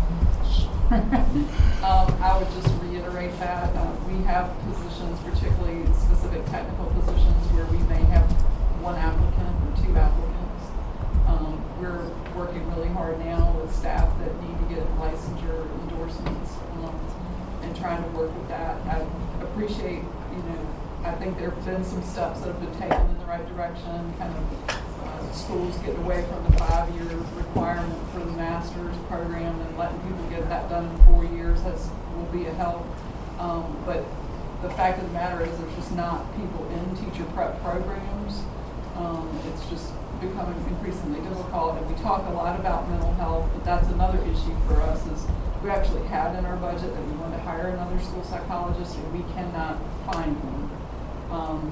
Um, I would just reiterate that uh, we have positions, particularly specific technical positions, where we may have one applicant or two applicants. Um, we're working really hard now with staff that need to get licensure endorsements um, and trying to work with that. I appreciate, you know, I think there have been some steps that have been taken in the right direction, kind of uh, schools getting away from the five-year requirement for the master's program and letting people get that done in four years has, will be a help. Um, but the fact of the matter is there's just not people in teacher prep programs. Um, it's just becoming increasingly difficult, and we talk a lot about mental health, but that's another issue for us is we actually had in our budget that we want to hire another school psychologist, and we cannot find one. Um,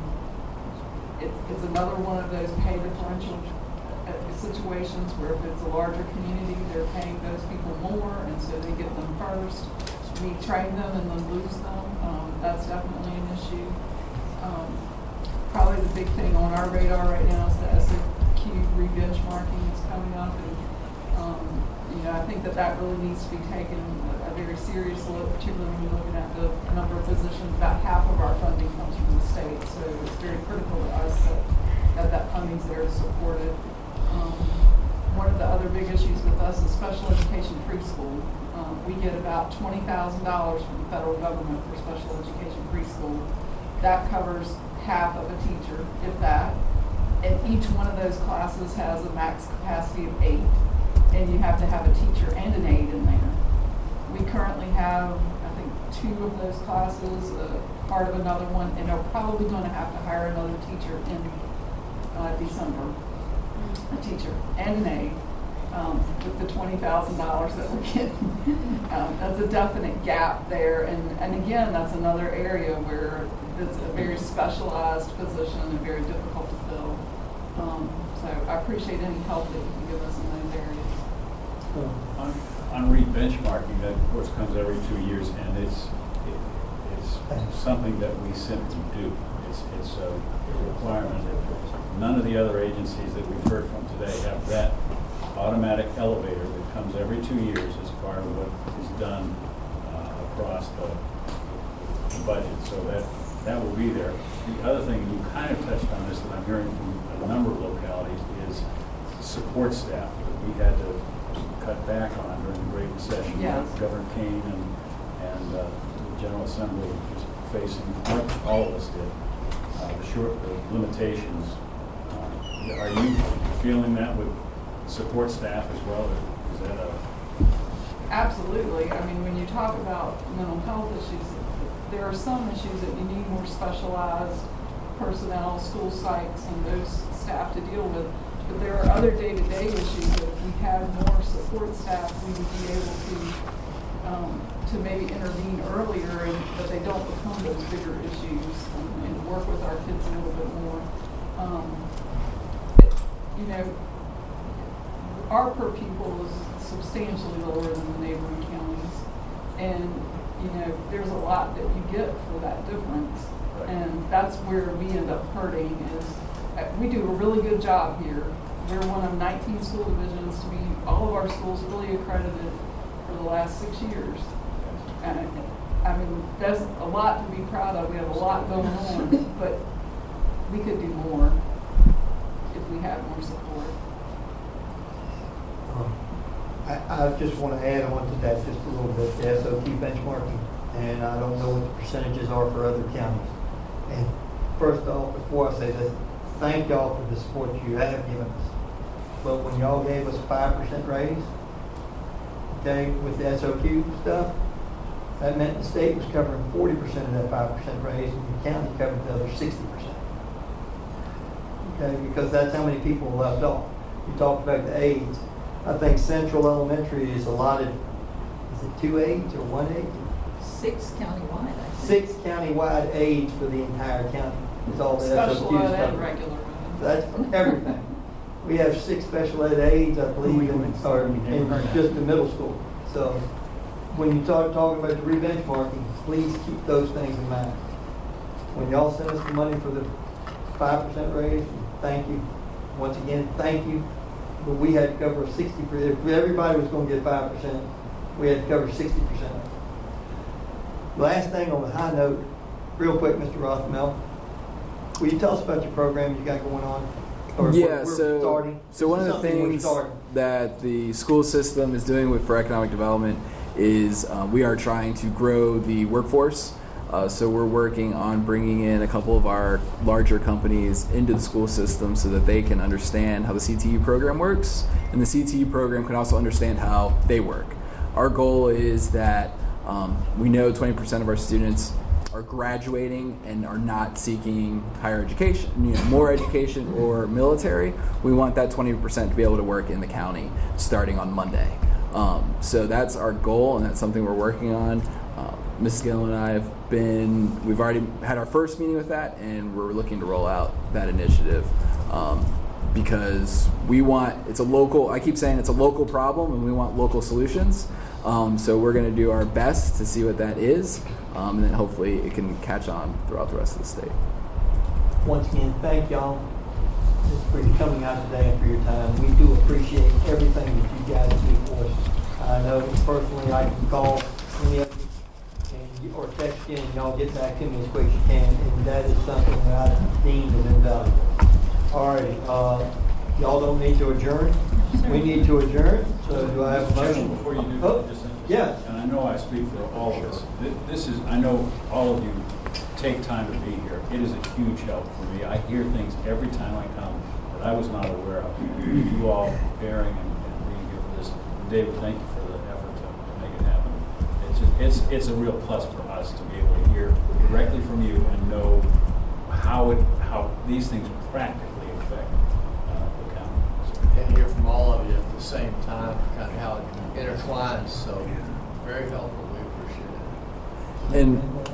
it, it's another one of those pay differential uh, situations where if it's a larger community, they're paying those people more, and so they get them first. We train them and then lose them. Um, that's definitely an issue. Um, probably the big thing on our radar right now is the S A Q re-benchmarking is coming up, and um, you know, I think that that really needs to be taken a, a very serious look, particularly when you're looking at the number of positions. About half of our funding comes from the state, so it's very critical to us that that, that funding's there to support it. Um, one of the other big issues with us is special education preschool. Um, we get about twenty thousand dollars from the federal government for special education preschool. That covers half of a teacher, if that. And each one of those classes has a max capacity of eight, and you have to have a teacher and an aide in there. We currently have, I think, two of those classes, uh, part of another one, and are probably going to have to hire another teacher in uh, December. A teacher and an aide um, with the twenty thousand dollars that we're getting. um, that's a definite gap there, and, and again, that's another area where it's a very specialized position and very difficult to fill. Um, so I appreciate any help that you can give us in those areas. On, on re-benchmarking, that of course comes every two years, and it's it, it's something that we simply do. It's it's a requirement. None of the other agencies that we've heard from today have that automatic elevator that comes every two years as part of what is done uh, across the, the budget. So that, that will be there. The other thing, you kind of touched on this, that I'm hearing from a number of localities, is support staff that we had to cut back on during the Great Recession. Yes. Governor Kane and, and uh, the General Assembly just facing, like all of us did, uh, the short, the limitations. Uh, are you feeling that with support staff as well? Or is that a... Absolutely. I mean, when you talk about mental health issues, there are some issues that you need more specialized personnel, school psychs, and those staff to deal with. But there are other day-to-day issues that if we had more support staff, we would be able to um, to maybe intervene earlier, and that they don't become those bigger issues, and, and work with our kids a little bit more. Um, it, you know, our per pupil is substantially lower than the neighboring counties, and you know, there's a lot that you get for that difference, right. And that's where we end up hurting. Is uh, we do a really good job here. We're one of nineteen school divisions to be all of our schools fully accredited for the last six years. And I mean, that's a lot to be proud of. We have a lot going on, but we could do more if we had more support. Um, I, I just want to add on to that just a little bit, the S O Q benchmarking, and I don't know what the percentages are for other counties. And first off, before I say this, thank y'all for the support you have given us. But when y'all gave us a five percent raise, okay, with the S O Q stuff, that meant the state was covering forty percent of that five percent raise, and the county covered the other sixty percent. Okay, because that's how many people are left off. You talked about the aides. I think Central Elementary is allotted, is it two aides or one aide? Six countywide, I think. Six countywide aides for the entire county. It's all the S O Special Q ed stuff. and regular. That's everything. We have six special ed aides, I believe, in, or in just the middle school. So when you talk talking about the re-benchmarking, please keep those things in mind. When y'all send us the money for the five percent raise, thank you. Once again, thank you. But we had to cover sixty percent. If everybody was going to get five percent, we had to cover sixty percent. Last thing on the high note, real quick, Mister Rothmel, will you tell us about your program you got going on? Or yeah, we're so starting? so one of the Something we're things starting. that the school system is doing with for economic development is uh, we are trying to grow the workforce. Uh, so we're working on bringing in a couple of our larger companies into the school system so that they can understand how the C T U program works, and the C T U program can also understand how they work. Our goal is that um, we know twenty percent of our students are graduating and are not seeking higher education, you know, more education or military. We want that twenty percent to be able to work in the county starting on Monday. Um, so that's our goal, and that's something we're working on. Uh, Missus Gill and I have been, we've already had our first meeting with that, and we're looking to roll out that initiative um, because we want, it's a local, I keep saying it's a local problem, and we want local solutions. Um, so we're going to do our best to see what that is, um, and then hopefully it can catch on throughout the rest of the state. Once again, thank y'all for coming out today and for your time. We do appreciate everything that you guys do for us. I know personally I can call any of you and you, or text you and y'all get back to me as quick as you can, and that is something that I deem as invaluable. All right, uh, y'all don't need to adjourn. We need to adjourn. So do I have a motion? Before you do, oh, just yes. And I know I speak for all of us. This is, I know all of you take time to be here. It is a huge help for me. I hear things every time I come that I was not aware of. You all preparing and, and being here for this. David, thank you for the effort to, to make it happen. It's just, it's it's a real plus for us to be able to hear directly from you and know how it how these things practically affect uh, the county. And hear from all of you at the same time, kind of how it intertwines. So very helpful. We appreciate it. And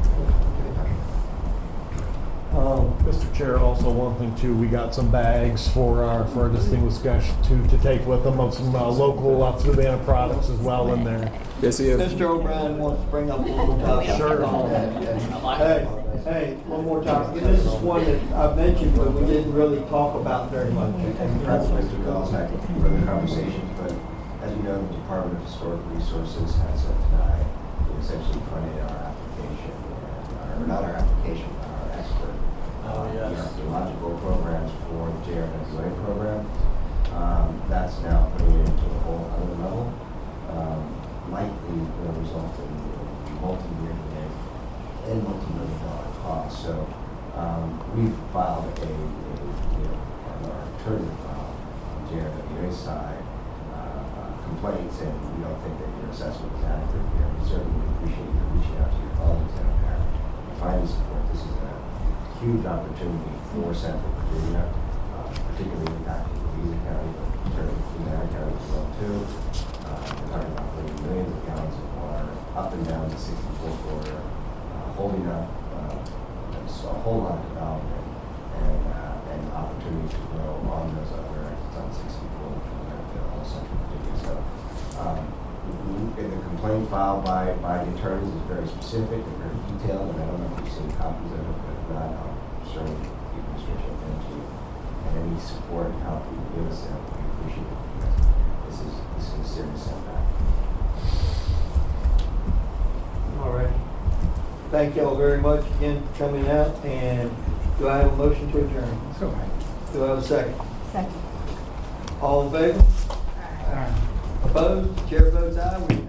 Um, Mister Chair, also one thing too, we got some bags for our for our distinguished guests to to take with them of some uh, local uh, Fluvanna products as well in there. Yes, we have. Mister O'Brien wants to bring up one more topic. Sure. Hey, hey, one more topic. And this is one that I've mentioned, but we didn't really talk about very much. Perhaps Mister Gall's further conversations, but as you know, the Department of Historic Resources has uh, denied the essentially funded our application, and, or not our application, but our expert. Oh, yes. uh, Archaeological programs for the J R W A program. Um, that's now putting it into a whole other level. Um, likely will result in multi-year delay and multi-million dollar costs. So um, we've filed a, a you know, on our alternative file on the J R W A side uh, uh, complaints, and we don't think that your assessment is adequate here. We certainly appreciate you reaching out to your colleagues down there and finding support. This is a huge opportunity for Central Virginia, uh, particularly impacting Louisa County, but certainly Clean County as well too. Uh, we're talking about bringing millions of gallons of water up and down the sixty-four corridor, uh, holding up uh, a whole lot of development and uh, and opportunities to grow on those other exits on sixty-four, which will benefit all Central Virginia. So, um, in the complaint filed by by the attorneys is very specific and very detailed, and I don't know if you've seen copies of it, but if not, I'll certainly keep Administration to you. And any support and help you give us, uh, we appreciate it, because this is this is a serious setback. All right. Thank y'all very much again for coming out, and do I have a motion to adjourn? So, Do I have a second? Second. All in favor? Opposed? Chair votes aye. We